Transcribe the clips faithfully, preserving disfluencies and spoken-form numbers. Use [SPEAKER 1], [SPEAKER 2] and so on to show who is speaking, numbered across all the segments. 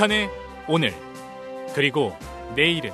[SPEAKER 1] 북한의 오늘 그리고 내일은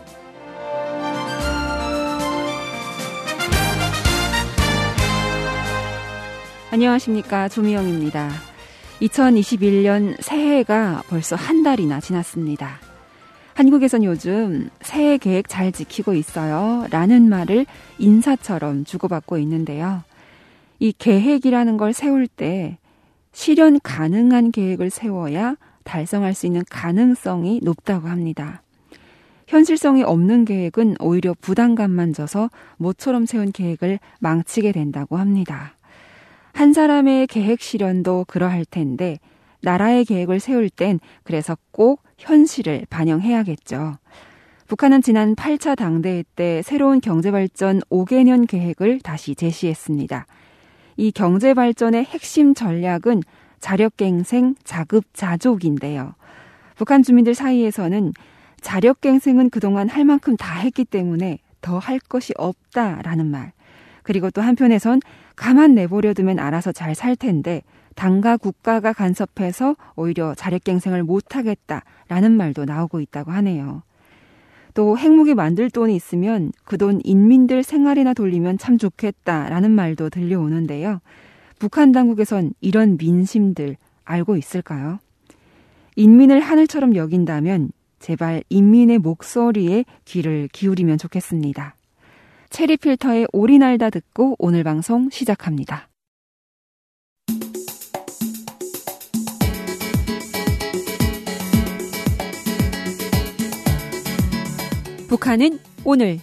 [SPEAKER 2] 안녕하십니까, 조미영입니다. 이천이십일 년 새해가 벌써 한 달이나 지났습니다. 한국에선 요즘 새해 계획 잘 지키고 있어요 라는 말을 인사처럼 주고받고 있는데요. 이 계획이라는 걸 세울 때 실현 가능한 계획을 세워야 달성할 수 있는 가능성이 높다고 합니다. 현실성이 없는 계획은 오히려 부담감만 져서 모처럼 세운 계획을 망치게 된다고 합니다. 한 사람의 계획 실현도 그러할 텐데 나라의 계획을 세울 땐 그래서 꼭 현실을 반영해야겠죠. 북한은 지난 팔 차 당대회 때 새로운 경제발전 오 개년 계획을 다시 제시했습니다. 이 경제발전의 핵심 전략은 자력갱생, 자급자족인데요. 북한 주민들 사이에서는 자력갱생은 그동안 할 만큼 다 했기 때문에 더 할 것이 없다라는 말, 그리고 또 한편에선 가만 내버려 두면 알아서 잘 살 텐데 당과 국가가 간섭해서 오히려 자력갱생을 못하겠다라는 말도 나오고 있다고 하네요. 또 핵무기 만들 돈이 있으면 그 돈 인민들 생활이나 돌리면 참 좋겠다라는 말도 들려오는데요. 북한 당국에선 이런 민심들 알고 있을까요? 인민을 하늘처럼 여긴다면 제발 인민의 목소리에 귀를 기울이면 좋겠습니다. 체리필터의 오리 날다 듣고 오늘 방송 시작합니다. 북한은 오늘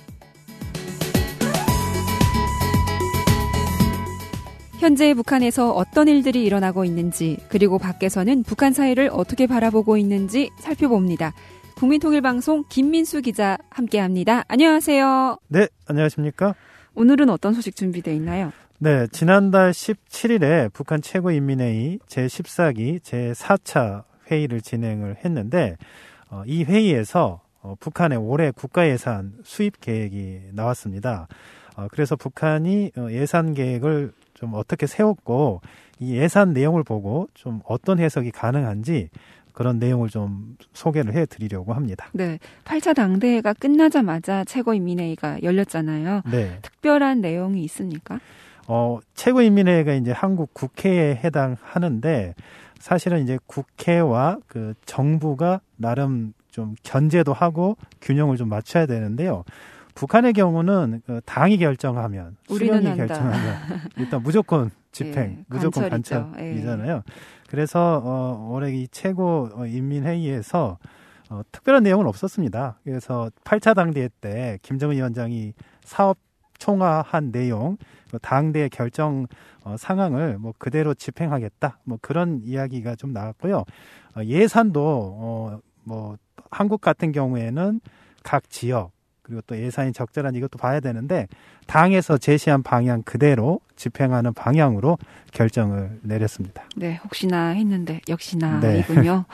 [SPEAKER 2] 현재 북한에서 어떤 일들이 일어나고 있는지, 그리고 밖에서는 북한 사회를 어떻게 바라보고 있는지 살펴봅니다. 국민통일방송 김민수 기자 함께합니다. 안녕하세요.
[SPEAKER 3] 네, 안녕하십니까?
[SPEAKER 2] 오늘은 어떤 소식 준비되어 있나요?
[SPEAKER 3] 네, 지난달 십칠 일에 북한 최고인민회의 제십사 기 제사 차 회의를 진행을 했는데 어, 이 회의에서 어, 북한의 올해 국가예산 수입 계획이 나왔습니다. 어, 그래서 북한이 어, 예산 계획을 좀 어떻게 세웠고 이 예산 내용을 보고 좀 어떤 해석이 가능한지 그런 내용을 좀 소개를 해드리려고 합니다.
[SPEAKER 2] 네, 팔 차 당대회가 끝나자마자 최고인민회의가 열렸잖아요.
[SPEAKER 3] 네.
[SPEAKER 2] 특별한 내용이 있습니까?
[SPEAKER 3] 어, 최고인민회의가 이제 한국 국회에 해당하는데 사실은 이제 국회와 그 정부가 나름 좀 견제도 하고 균형을 좀 맞춰야 되는데요. 북한의 경우는 그 당이 결정하면, 수령이 결정하면 일단 무조건 집행, 예, 무조건 간첩이잖아요. 예. 그래서 어, 올해 이 최고인민회의에서 어, 특별한 내용은 없었습니다. 그래서 팔 차 당대회 때 김정은 위원장이 사업 총화한 내용, 당대의 결정 어, 상황을 뭐 그대로 집행하겠다, 뭐 그런 이야기가 좀 나왔고요. 어, 예산도 어, 뭐 한국 같은 경우에는 각 지역 그리고 또 예산이 적절한 이것도 봐야 되는데 당에서 제시한 방향 그대로 집행하는 방향으로 결정을 내렸습니다.
[SPEAKER 2] 네, 혹시나 했는데 역시나
[SPEAKER 3] 네.
[SPEAKER 2] 이군요.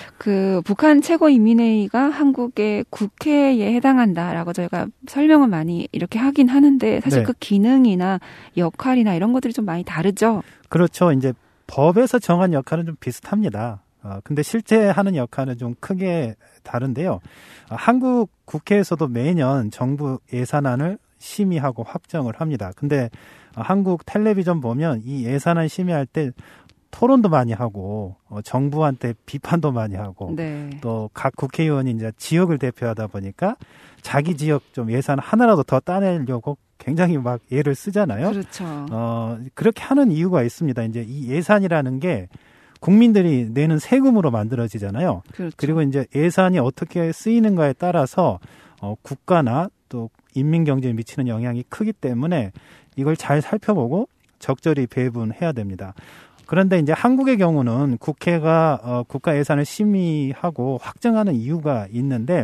[SPEAKER 2] 그 북한 최고인민회의가 한국의 국회에 해당한다라고 저희가 설명을 많이 이렇게 하긴 하는데 사실 네. 그 기능이나 역할이나 이런 것들이 좀 많이 다르죠.
[SPEAKER 3] 그렇죠. 이제 법에서 정한 역할은 좀 비슷합니다. 어, 근데 실제 하는 역할은 좀 크게 다른데요. 어, 한국 국회에서도 매년 정부 예산안을 심의하고 확정을 합니다. 근데 어, 한국 텔레비전 보면 이 예산안 심의할 때 토론도 많이 하고 어, 정부한테 비판도 많이 하고
[SPEAKER 2] 네.
[SPEAKER 3] 또 각 국회의원이 이제 지역을 대표하다 보니까 자기 지역 좀 예산 하나라도 더 따내려고 굉장히 막 애를 쓰잖아요.
[SPEAKER 2] 그렇죠.
[SPEAKER 3] 어, 그렇게 하는 이유가 있습니다. 이제 이 예산이라는 게 국민들이 내는 세금으로 만들어지잖아요.
[SPEAKER 2] 그렇죠.
[SPEAKER 3] 그리고 이제 예산이 어떻게 쓰이는가에 따라서 어, 국가나 또 인민 경제에 미치는 영향이 크기 때문에 이걸 잘 살펴보고 적절히 배분해야 됩니다. 그런데 이제 한국의 경우는 국회가 어, 국가 예산을 심의하고 확정하는 이유가 있는데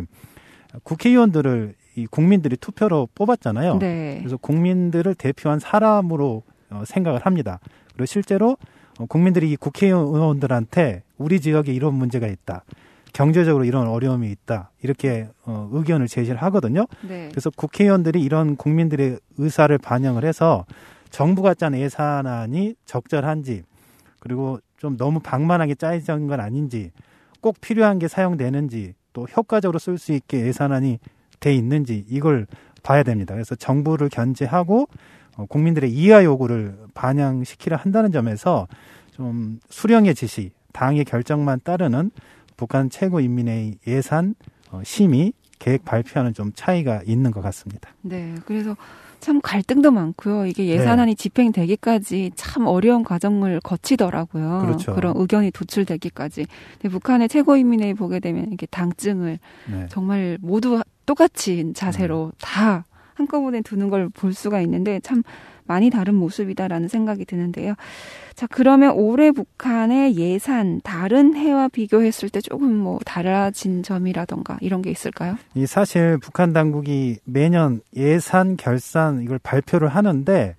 [SPEAKER 3] 국회의원들을 이 국민들이 투표로 뽑았잖아요.
[SPEAKER 2] 네.
[SPEAKER 3] 그래서 국민들을 대표한 사람으로 어, 생각을 합니다. 그리고 실제로 어, 국민들이 이 국회의원들한테 우리 지역에 이런 문제가 있다. 경제적으로 이런 어려움이 있다. 이렇게 어, 의견을 제시를 하거든요.
[SPEAKER 2] 네.
[SPEAKER 3] 그래서 국회의원들이 이런 국민들의 의사를 반영을 해서 정부가 짠 예산안이 적절한지 그리고 좀 너무 방만하게 짜여진 건 아닌지 꼭 필요한 게 사용되는지 또 효과적으로 쓸 수 있게 예산안이 돼 있는지 이걸 봐야 됩니다. 그래서 정부를 견제하고 어, 국민들의 이하 요구를 반영시키려 한다는 점에서 좀 수령의 지시, 당의 결정만 따르는 북한 최고인민회의 예산 어, 심의 계획 발표하는 좀 차이가 있는 것 같습니다.
[SPEAKER 2] 네, 그래서 참 갈등도 많고요. 이게 예산안이 네. 집행되기까지 참 어려운 과정을 거치더라고요.
[SPEAKER 3] 그렇죠.
[SPEAKER 2] 그런 의견이 도출되기까지. 근데 북한의 최고인민회의 보게 되면 이렇게 당증을 네. 정말 모두 똑같이 자세로 네. 다 한꺼번에 두는 걸 볼 수가 있는데 참 많이 다른 모습이다라는 생각이 드는데요. 자, 그러면 올해 북한의 예산 다른 해와 비교했을 때 조금 뭐 달라진 점이라던가 이런 게 있을까요?
[SPEAKER 3] 이 사실 북한 당국이 매년 예산 결산 이걸 발표를 하는데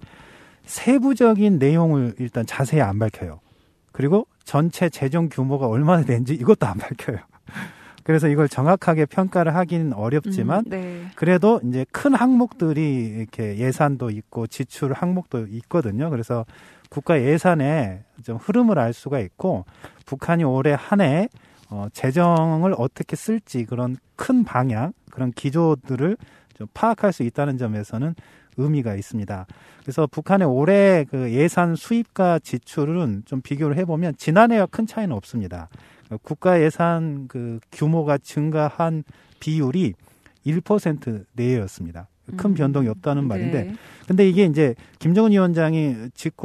[SPEAKER 3] 세부적인 내용을 일단 자세히 안 밝혀요. 그리고 전체 재정 규모가 얼마나 되는지 이것도 안 밝혀요. 그래서 이걸 정확하게 평가를 하기는 어렵지만 음, 네. 그래도 이제 큰 항목들이 이렇게 예산도 있고 지출 항목도 있거든요. 그래서 국가 예산의 좀 흐름을 알 수가 있고 북한이 올해 한 해 어, 재정을 어떻게 쓸지 그런 큰 방향, 그런 기조들을 좀 파악할 수 있다는 점에서는 의미가 있습니다. 그래서 북한의 올해 그 예산 수입과 지출은 좀 비교를 해보면 지난해와 큰 차이는 없습니다. 국가 예산 그 규모가 증가한 비율이 일 퍼센트 내외였습니다. 큰 음, 변동이 없다는 말인데, 네. 근데 이게 이제 김정은 위원장이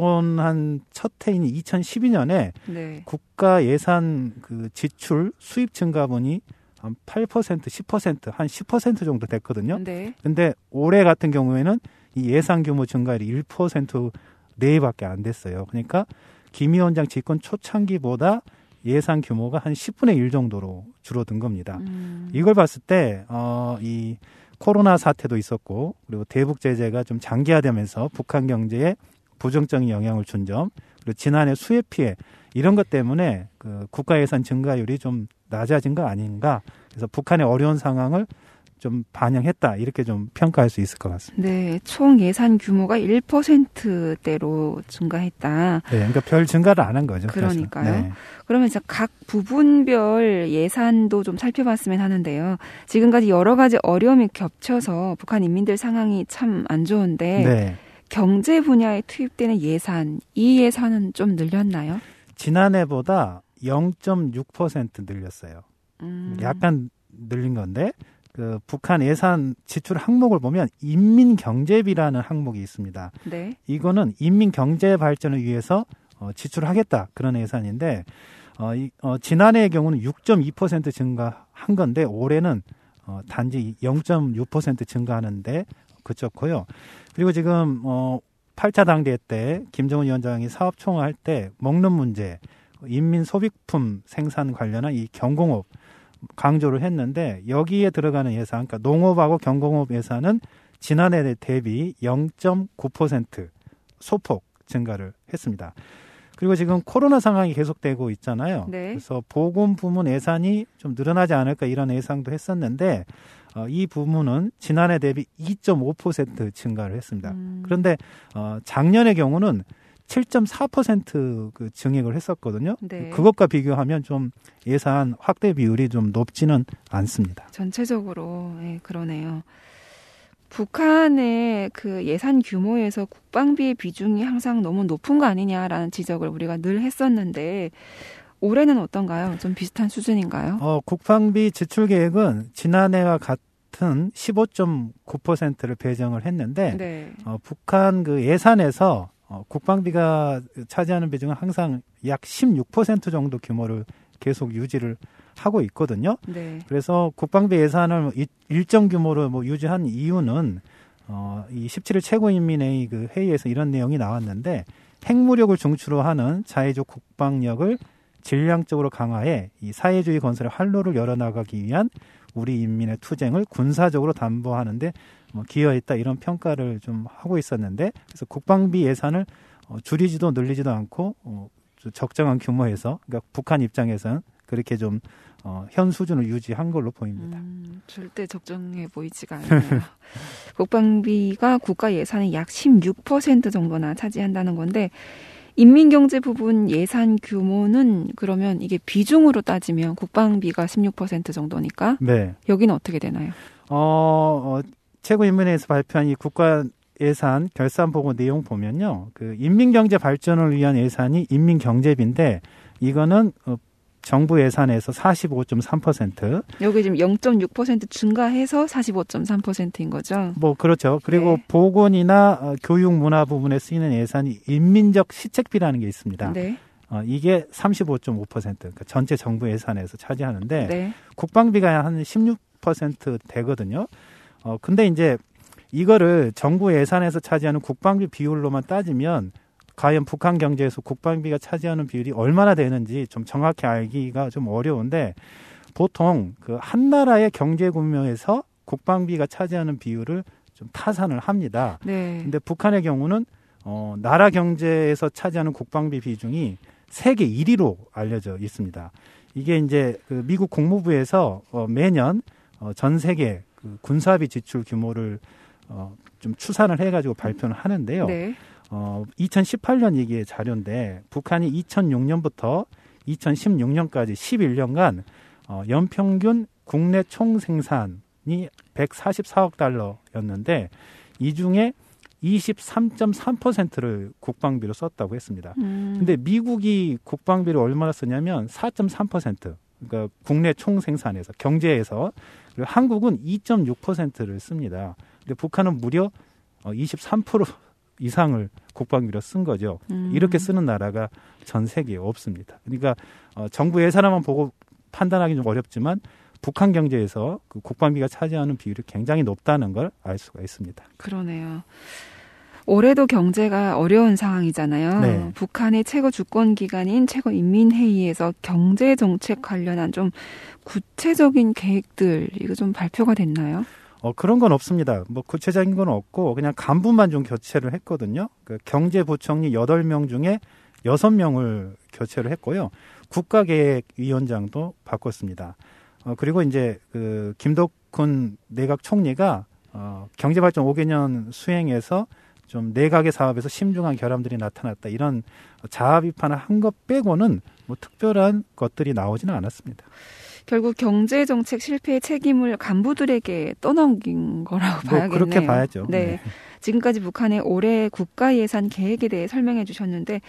[SPEAKER 3] 집권한 첫 해인 이천십이 년에 네. 국가 예산 그 지출 수입 증가분이 한 팔 퍼센트, 십 퍼센트, 한 십 퍼센트 정도 됐거든요. 네. 근데 올해 같은 경우에는 이 예산 규모 증가율이 일 퍼센트 내외밖에 안 됐어요. 그러니까 김 위원장 집권 초창기보다 예산 규모가 한 십분의 일 정도로 줄어든 겁니다. 음. 이걸 봤을 때, 어, 이 코로나 사태도 있었고, 그리고 대북 제재가 좀 장기화되면서 북한 경제에 부정적인 영향을 준 점, 그리고 지난해 수해 피해, 이런 것 때문에 그 국가 예산 증가율이 좀 낮아진 거 아닌가. 그래서 북한의 어려운 상황을 좀 반영했다 이렇게 좀 평가할 수 있을 것 같습니다.
[SPEAKER 2] 네, 총 예산 규모가 일 퍼센트대로 증가했다.
[SPEAKER 3] 네, 그러니까 별 증가를 안 한 거죠.
[SPEAKER 2] 그러니까요. 네. 그러면 이제 각 부분별 예산도 좀 살펴봤으면 하는데요. 지금까지 여러 가지 어려움이 겹쳐서 북한 인민들 상황이 참 안 좋은데 네. 경제 분야에 투입되는 예산, 이 예산은 좀 늘렸나요?
[SPEAKER 3] 지난해보다 영 점 육 퍼센트 늘렸어요. 음. 약간 늘린 건데. 그 북한 예산 지출 항목을 보면 인민경제비라는 항목이 있습니다. 네. 이거는 인민경제 발전을 위해서 어, 지출하겠다 그런 예산인데 어, 이, 어, 지난해의 경우는 육 점 이 퍼센트 증가한 건데 올해는 어, 단지 영 점 육 퍼센트 증가하는데 그쳤고요. 그리고 지금 어, 팔 차 당대 때 김정은 위원장이 사업총회 할 때 먹는 문제, 인민 소비품 생산 관련한 이 경공업 강조를 했는데 여기에 들어가는 예산, 그러니까 농업하고 경공업 예산은 지난해 대비 영 점 구 퍼센트 소폭 증가를 했습니다. 그리고 지금 코로나 상황이 계속되고 있잖아요. 네. 그래서 보건 부문 예산이 좀 늘어나지 않을까 이런 예상도 했었는데 어, 이 부문은 지난해 대비 이 점 오 퍼센트 증가를 했습니다. 음. 그런데 어, 작년의 경우는 칠 점 사 퍼센트 그 증액을 했었거든요. 네. 그것과 비교하면 좀 예산 확대 비율이 좀 높지는 않습니다.
[SPEAKER 2] 전체적으로 네, 그러네요. 북한의 그 예산 규모에서 국방비의 비중이 항상 너무 높은 거 아니냐라는 지적을 우리가 늘 했었는데 올해는 어떤가요? 좀 비슷한 수준인가요?
[SPEAKER 3] 어, 국방비 지출 계획은 지난해와 같은 십오 점 구 퍼센트를 배정을 했는데 네. 어, 북한 그 예산에서 어, 국방비가 차지하는 비중은 항상 약 십육 퍼센트 정도 규모를 계속 유지를 하고 있거든요. 네. 그래서 국방비 예산을 일정 규모로 뭐 유지한 이유는 어, 이 십칠 일 최고인민회의 그 회의에서 이런 내용이 나왔는데 핵무력을 중추로 하는 자해적 국방력을 질량적으로 강화해 이 사회주의 건설의 활로를 열어나가기 위한 우리 인민의 투쟁을 군사적으로 담보하는데 뭐 기여했다 이런 평가를 좀 하고 있었는데 그래서 국방비 예산을 어, 줄이지도 늘리지도 않고 어, 적정한 규모에서 그러니까 북한 입장에서는 그렇게 좀 어, 현 수준을 유지한 걸로 보입니다.
[SPEAKER 2] 음, 절대 적정해 보이지가 않네요. 국방비가 국가 예산의 약 십육 퍼센트 정도나 차지한다는 건데 인민경제 부분 예산 규모는 그러면 이게 비중으로 따지면 국방비가 십육 퍼센트 정도니까
[SPEAKER 3] 네.
[SPEAKER 2] 여기는 어떻게 되나요?
[SPEAKER 3] 어, 어 최고인민회에서 발표한 이 국가 예산 결산 보고 내용 보면요. 그 인민경제 발전을 위한 예산이 인민경제비인데 이거는 어, 정부 예산에서 사십오 점 삼 퍼센트.
[SPEAKER 2] 여기 지금 영 점 육 퍼센트 증가해서 사십오 점 삼 퍼센트인 거죠?
[SPEAKER 3] 뭐 그렇죠. 그리고
[SPEAKER 2] 네.
[SPEAKER 3] 보건이나 어, 교육 문화 부분에 쓰이는 예산이 인민적 시책비라는 게 있습니다.
[SPEAKER 2] 네.
[SPEAKER 3] 어, 이게 삼십오 점 오 퍼센트. 그러니까 전체 정부 예산에서 차지하는데
[SPEAKER 2] 네.
[SPEAKER 3] 국방비가 한 십육 퍼센트 되거든요. 어, 근데 이제 이거를 정부 예산에서 차지하는 국방비 비율로만 따지면 과연 북한 경제에서 국방비가 차지하는 비율이 얼마나 되는지 좀 정확히 알기가 좀 어려운데 보통 그 한 나라의 경제 규모에서 국방비가 차지하는 비율을 좀 타산을 합니다.
[SPEAKER 2] 네.
[SPEAKER 3] 근데 북한의 경우는 어, 나라 경제에서 차지하는 국방비 비중이 세계 일 위로 알려져 있습니다. 이게 이제 그 미국 국무부에서 어, 매년 어, 전 세계 그 군사비 지출 규모를 어, 좀 추산을 해가지고 발표를 하는데요.
[SPEAKER 2] 네.
[SPEAKER 3] 어, 이천십팔 년 이게 자료인데 북한이 이천육 년부터 이천십육 년까지 십일 년간 어, 연평균 국내 총생산이 백사십사억 달러였는데 이 중에 이십삼 점 삼 퍼센트를 국방비로 썼다고 했습니다.
[SPEAKER 2] 음.
[SPEAKER 3] 근데 미국이 국방비를 얼마나 썼냐면 사 점 삼 퍼센트. 그러니까 국내 총생산에서 경제에서 그리고 한국은 이 점 육 퍼센트를 씁니다. 근데 북한은 무려 이십삼 퍼센트 이상을 국방비로 쓴 거죠.
[SPEAKER 2] 음.
[SPEAKER 3] 이렇게 쓰는 나라가 전 세계에 없습니다. 그러니까 어, 정부 예산만 보고 판단하기 좀 어렵지만 북한 경제에서 그 국방비가 차지하는 비율이 굉장히 높다는 걸 알 수가 있습니다.
[SPEAKER 2] 그러네요. 올해도 경제가 어려운 상황이잖아요.
[SPEAKER 3] 네.
[SPEAKER 2] 북한의 최고 주권기관인 최고인민회의에서 경제정책 관련한 좀 구체적인 계획들 이거 좀 발표가 됐나요?
[SPEAKER 3] 어, 그런 건 없습니다. 뭐 구체적인 건 없고 그냥 간부만 좀 교체를 했거든요. 그 경제부총리 여덟 명 중에 여섯 명을 교체를 했고요. 국가계획위원장도 바꿨습니다. 어, 그리고 이제 그 김덕훈 내각 총리가 어, 경제발전 오 개년 수행에서 좀 내각의 사업에서 심중한 결함들이 나타났다. 이런 자아 비판을 한 것 빼고는 뭐 특별한 것들이 나오지는 않았습니다.
[SPEAKER 2] 결국 경제정책 실패의 책임을 간부들에게 떠넘긴 거라고
[SPEAKER 3] 뭐
[SPEAKER 2] 봐야겠네요.
[SPEAKER 3] 그렇게 봐야죠.
[SPEAKER 2] 네.
[SPEAKER 3] 네.
[SPEAKER 2] 지금까지 북한의 올해 국가 예산 계획에 대해 설명해 주셨는데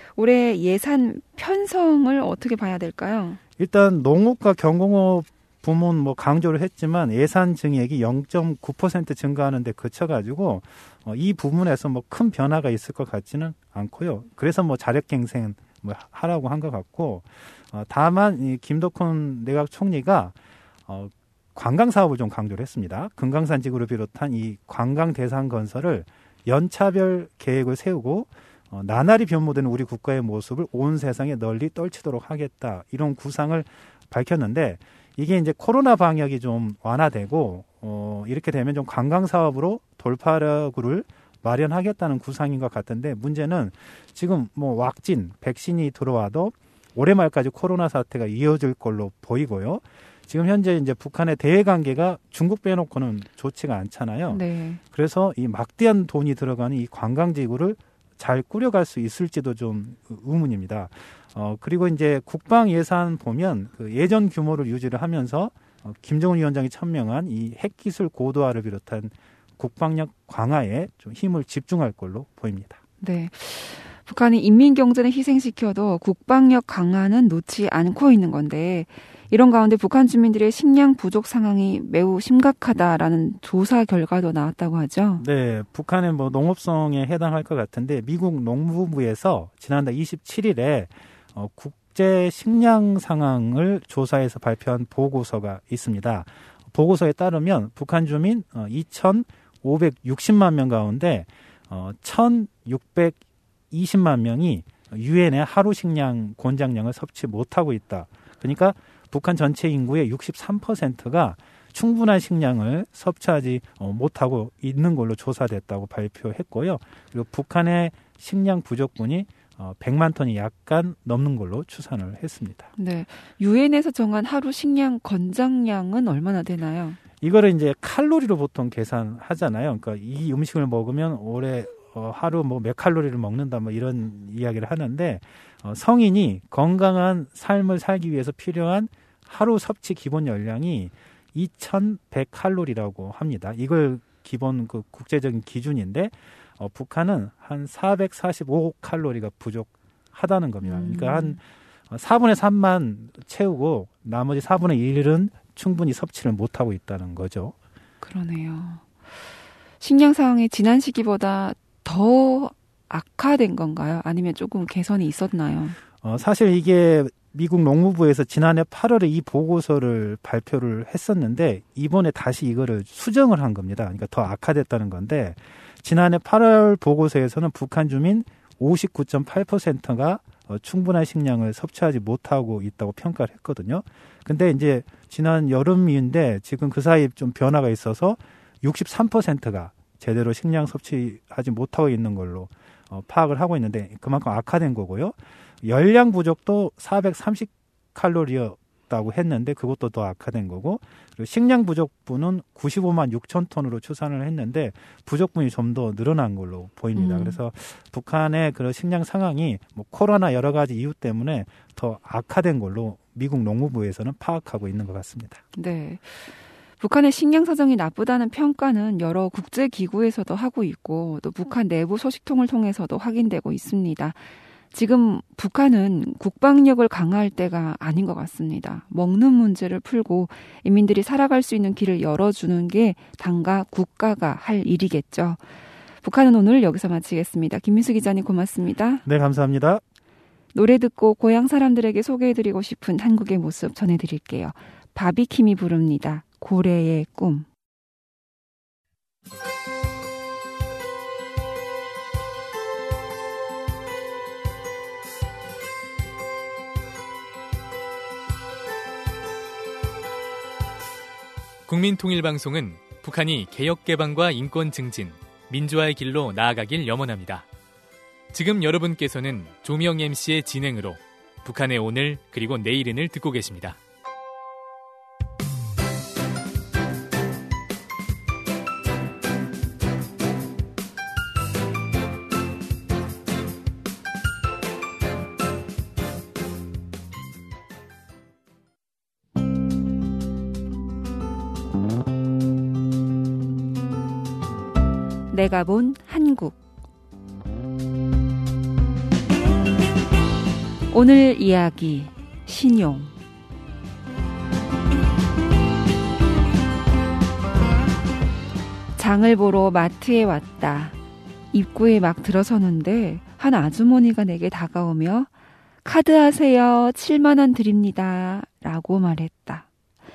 [SPEAKER 2] 올해 예산 편성을 어떻게 봐야 될까요?
[SPEAKER 3] 일단 농업과 경공업 부문 뭐 강조를 했지만 예산 증액이 영 점 구 퍼센트 증가하는 데 그쳐가지고 어, 이 부분에서 뭐 큰 변화가 있을 것 같지는 않고요. 그래서 뭐 자력갱생 뭐 하라고 한 것 같고 어, 다만 이 김덕훈 내각 총리가 어, 관광 사업을 좀 강조를 했습니다. 금강산 지구를 비롯한 이 관광 대상 건설을 연차별 계획을 세우고 어, 나날이 변모되는 우리 국가의 모습을 온 세상에 널리 떨치도록 하겠다. 이런 구상을 밝혔는데 이게 이제 코로나 방역이 좀 완화되고 어, 이렇게 되면 좀 관광 사업으로 돌파구를 마련하겠다는 구상인 것 같은데 문제는 지금 뭐 왁진, 백신이 들어와도 올해 말까지 코로나 사태가 이어질 걸로 보이고요. 지금 현재 이제 북한의 대외 관계가 중국 빼놓고는 좋지가 않잖아요.
[SPEAKER 2] 네.
[SPEAKER 3] 그래서 이 막대한 돈이 들어가는 이 관광지구를 잘 꾸려갈 수 있을지도 좀 의문입니다. 어, 그리고 이제 국방 예산 보면 그 예전 규모를 유지를 하면서 어, 김정은 위원장이 천명한 이 핵기술 고도화를 비롯한 국방력 강화에 좀 힘을 집중할 걸로 보입니다.
[SPEAKER 2] 네. 북한이 인민경제는 희생시켜도 국방력 강화는 놓지 않고 있는 건데 이런 가운데 북한 주민들의 식량 부족 상황이 매우 심각하다라는 조사 결과도 나왔다고 하죠.
[SPEAKER 3] 네, 북한의 뭐 농업성에 해당할 것 같은데 미국 농무부에서 지난달 이십칠 일에 어, 국제 식량 상황을 조사해서 발표한 보고서가 있습니다. 보고서에 따르면 북한 주민 어, 이천오백육십만 명 가운데 어, 천육백이십만 명이 유엔의 하루 식량 권장량을 섭취 못하고 있다. 그러니까 북한 전체 인구의 육십삼 퍼센트가 충분한 식량을 섭취하지 못하고 있는 걸로 조사됐다고 발표했고요. 그리고 북한의 식량 부족분이 백만 톤이 약간 넘는 걸로 추산을 했습니다.
[SPEAKER 2] 네, 유엔에서 정한 하루 식량 권장량은 얼마나 되나요?
[SPEAKER 3] 이거를 이제 칼로리로 보통 계산하잖아요. 그러니까 이 음식을 먹으면 올해 어, 하루 뭐 몇 칼로리를 먹는다 뭐 이런 이야기를 하는데 어, 성인이 건강한 삶을 살기 위해서 필요한 하루 섭취 기본 열량이 이천백 칼로리라고 합니다. 이걸 기본 그 국제적인 기준인데 어, 북한은 한 사백사십오 칼로리가 부족하다는 겁니다. 그러니까 한 사분의 삼만 채우고 나머지 사분의 일은 충분히 섭취를 못하고 있다는 거죠.
[SPEAKER 2] 그러네요. 식량 상황이 지난 시기보다 더 악화된 건가요? 아니면 조금 개선이 있었나요?
[SPEAKER 3] 어, 사실 이게 미국 농무부에서 지난해 팔월에 이 보고서를 발표를 했었는데 이번에 다시 이거를 수정을 한 겁니다. 그러니까 더 악화됐다는 건데 지난해 팔월 보고서에서는 북한 주민 오십구 점 팔 퍼센트가 어, 충분한 식량을 섭취하지 못하고 있다고 평가를 했거든요. 근데 이제 지난 여름인데 지금 그 사이 좀 변화가 있어서 육십삼 퍼센트가 제대로 식량 섭취하지 못하고 있는 걸로 어, 파악을 하고 있는데 그만큼 악화된 거고요. 열량 부족도 사백삼십 칼로리였다고 했는데 그것도 더 악화된 거고 그리고 식량 부족분은 구십오만 육천 톤으로 추산을 했는데 부족분이 좀 더 늘어난 걸로 보입니다. 음. 그래서 북한의 그런 식량 상황이 뭐 코로나 여러 가지 이유 때문에 더 악화된 걸로 미국 농무부에서는 파악하고 있는 것 같습니다.
[SPEAKER 2] 네. 북한의 식량 사정이 나쁘다는 평가는 여러 국제기구에서도 하고 있고 또 북한 내부 소식통을 통해서도 확인되고 있습니다. 지금 북한은 국방력을 강화할 때가 아닌 것 같습니다. 먹는 문제를 풀고 인민들이 살아갈 수 있는 길을 열어주는 게 당과 국가가 할 일이겠죠. 북한은 오늘 여기서 마치겠습니다. 김민수 기자님 고맙습니다.
[SPEAKER 3] 네, 감사합니다.
[SPEAKER 2] 노래 듣고 고향 사람들에게 소개해드리고 싶은 한국의 모습 전해드릴게요. 바비킴이 부릅니다. 고래의 꿈.
[SPEAKER 1] 국민통일방송은 북한이 개혁개방과 인권 증진, 민주화의 길로 나아가길 염원합니다. 지금 여러분께서는 조미영 엠씨의 진행으로 북한의 오늘 그리고 내일은을 듣고 계십니다.
[SPEAKER 2] 내가 본 한국. 오늘 이야기 신용. 장을 보러 마트에 왔다. 입구에 막 들어서는데 한 아주머니가 내게 다가오며 카드 하세요. 칠만 원 드립니다. 라고 말했다.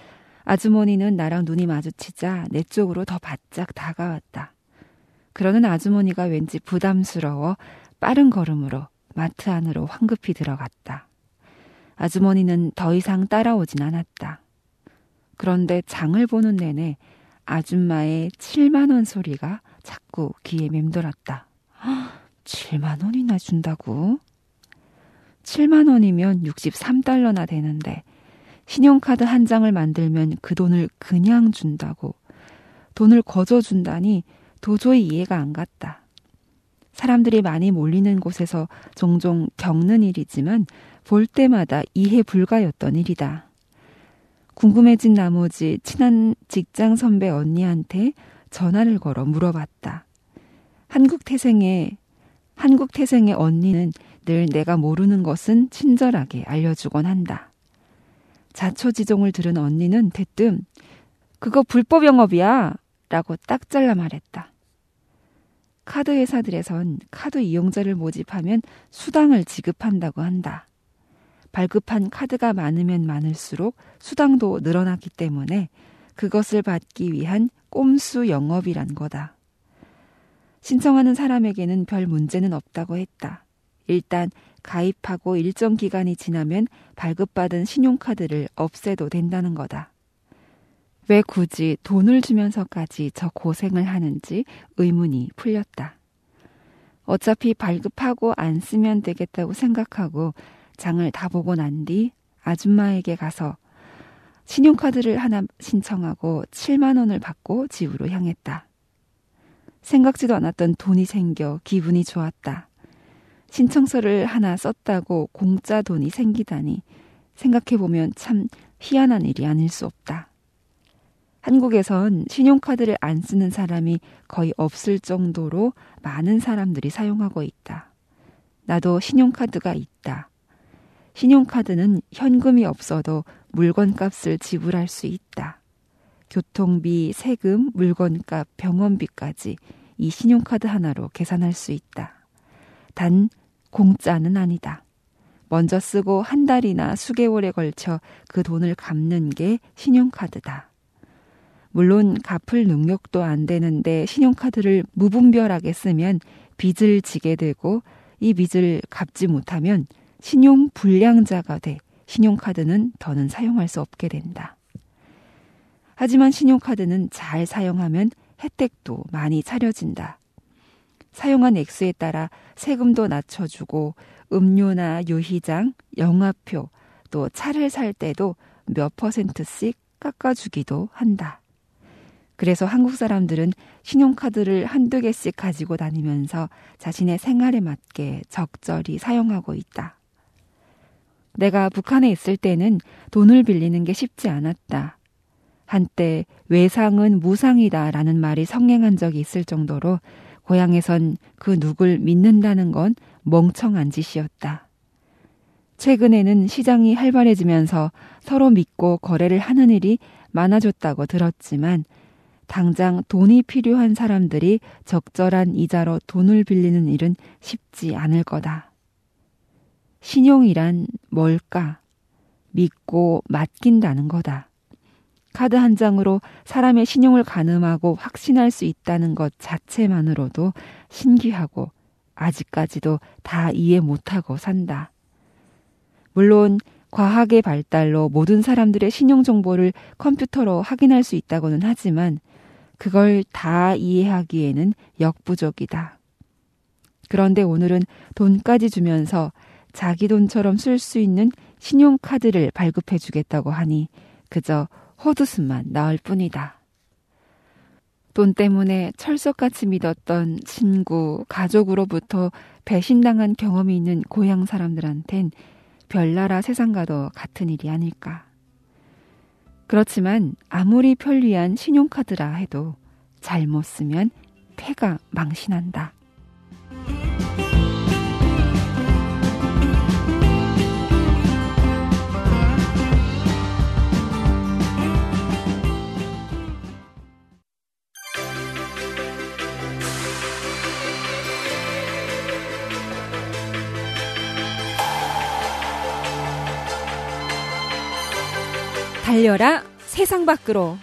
[SPEAKER 2] 아주머니는 나랑 눈이 마주치자 내 쪽으로 더 바짝 다가왔다. 그러는 아주머니가 왠지 부담스러워 빠른 걸음으로 마트 안으로 황급히 들어갔다. 아주머니는 더 이상 따라오진 않았다. 그런데 장을 보는 내내 아줌마의 칠만 원 소리가 자꾸 귀에 맴돌았다. 칠만 원이나 준다고? 칠만 원이면 육십삼 달러나 되는데 신용카드 한 장을 만들면 그 돈을 그냥 준다고. 돈을 거저 준다니 도저히 이해가 안 갔다. 사람들이 많이 몰리는 곳에서 종종 겪는 일이지만 볼 때마다 이해 불가였던 일이다. 궁금해진 나머지 친한 직장 선배 언니한테 전화를 걸어 물어봤다. 한국 태생의, 한국 태생의 언니는 늘 내가 모르는 것은 친절하게 알려주곤 한다. 자초지종을 들은 언니는 대뜸 그거 불법 영업이야 라고 딱 잘라 말했다. 카드 회사들에선 카드 이용자를 모집하면 수당을 지급한다고 한다. 발급한 카드가 많으면 많을수록 수당도 늘어나기 때문에 그것을 받기 위한 꼼수 영업이란 거다. 신청하는 사람에게는 별 문제는 없다고 했다. 일단 가입하고 일정 기간이 지나면 발급받은 신용카드를 없애도 된다는 거다. 왜 굳이 돈을 주면서까지 저 고생을 하는지 의문이 풀렸다. 어차피 발급하고 안 쓰면 되겠다고 생각하고 장을 다 보고 난 뒤 아줌마에게 가서 신용카드를 하나 신청하고 칠만 원을 받고 집으로 향했다. 생각지도 않았던 돈이 생겨 기분이 좋았다. 신청서를 하나 썼다고 공짜 돈이 생기다니 생각해보면 참 희한한 일이 아닐 수 없다. 한국에선 신용카드를 안 쓰는 사람이 거의 없을 정도로 많은 사람들이 사용하고 있다. 나도 신용카드가 있다. 신용카드는 현금이 없어도 물건값을 지불할 수 있다. 교통비, 세금, 물건값, 병원비까지 이 신용카드 하나로 계산할 수 있다. 단 공짜는 아니다. 먼저 쓰고 한 달이나 수개월에 걸쳐 그 돈을 갚는 게 신용카드다. 물론 갚을 능력도 안 되는데 신용카드를 무분별하게 쓰면 빚을 지게 되고 이 빚을 갚지 못하면 신용불량자가 돼 신용카드는 더는 사용할 수 없게 된다. 하지만 신용카드는 잘 사용하면 혜택도 많이 차려진다. 사용한 액수에 따라 세금도 낮춰주고 음료나 유희장, 영화표, 또 차를 살 때도 몇 퍼센트씩 깎아주기도 한다. 그래서 한국 사람들은 신용카드를 한두 개씩 가지고 다니면서 자신의 생활에 맞게 적절히 사용하고 있다. 내가 북한에 있을 때는 돈을 빌리는 게 쉽지 않았다. 한때 외상은 무상이다라는 말이 성행한 적이 있을 정도로 고향에선 그 누굴 믿는다는 건 멍청한 짓이었다. 최근에는 시장이 활발해지면서 서로 믿고 거래를 하는 일이 많아졌다고 들었지만 당장 돈이 필요한 사람들이 적절한 이자로 돈을 빌리는 일은 쉽지 않을 거다. 신용이란 뭘까? 믿고 맡긴다는 거다. 카드 한 장으로 사람의 신용을 가늠하고 확신할 수 있다는 것 자체만으로도 신기하고 아직까지도 다 이해 못하고 산다. 물론 과학의 발달로 모든 사람들의 신용 정보를 컴퓨터로 확인할 수 있다고는 하지만 그걸 다 이해하기에는 역부족이다. 그런데 오늘은 돈까지 주면서 자기 돈처럼 쓸 수 있는 신용카드를 발급해 주겠다고 하니 그저 헛웃음만 나올 뿐이다. 돈 때문에 철석같이 믿었던 친구, 가족으로부터 배신당한 경험이 있는 고향 사람들한텐 별나라 세상과도 같은 일이 아닐까. 그렇지만 아무리 편리한 신용카드라 해도 잘못 쓰면 폐가 망신한다. 달려라 세상 밖으로.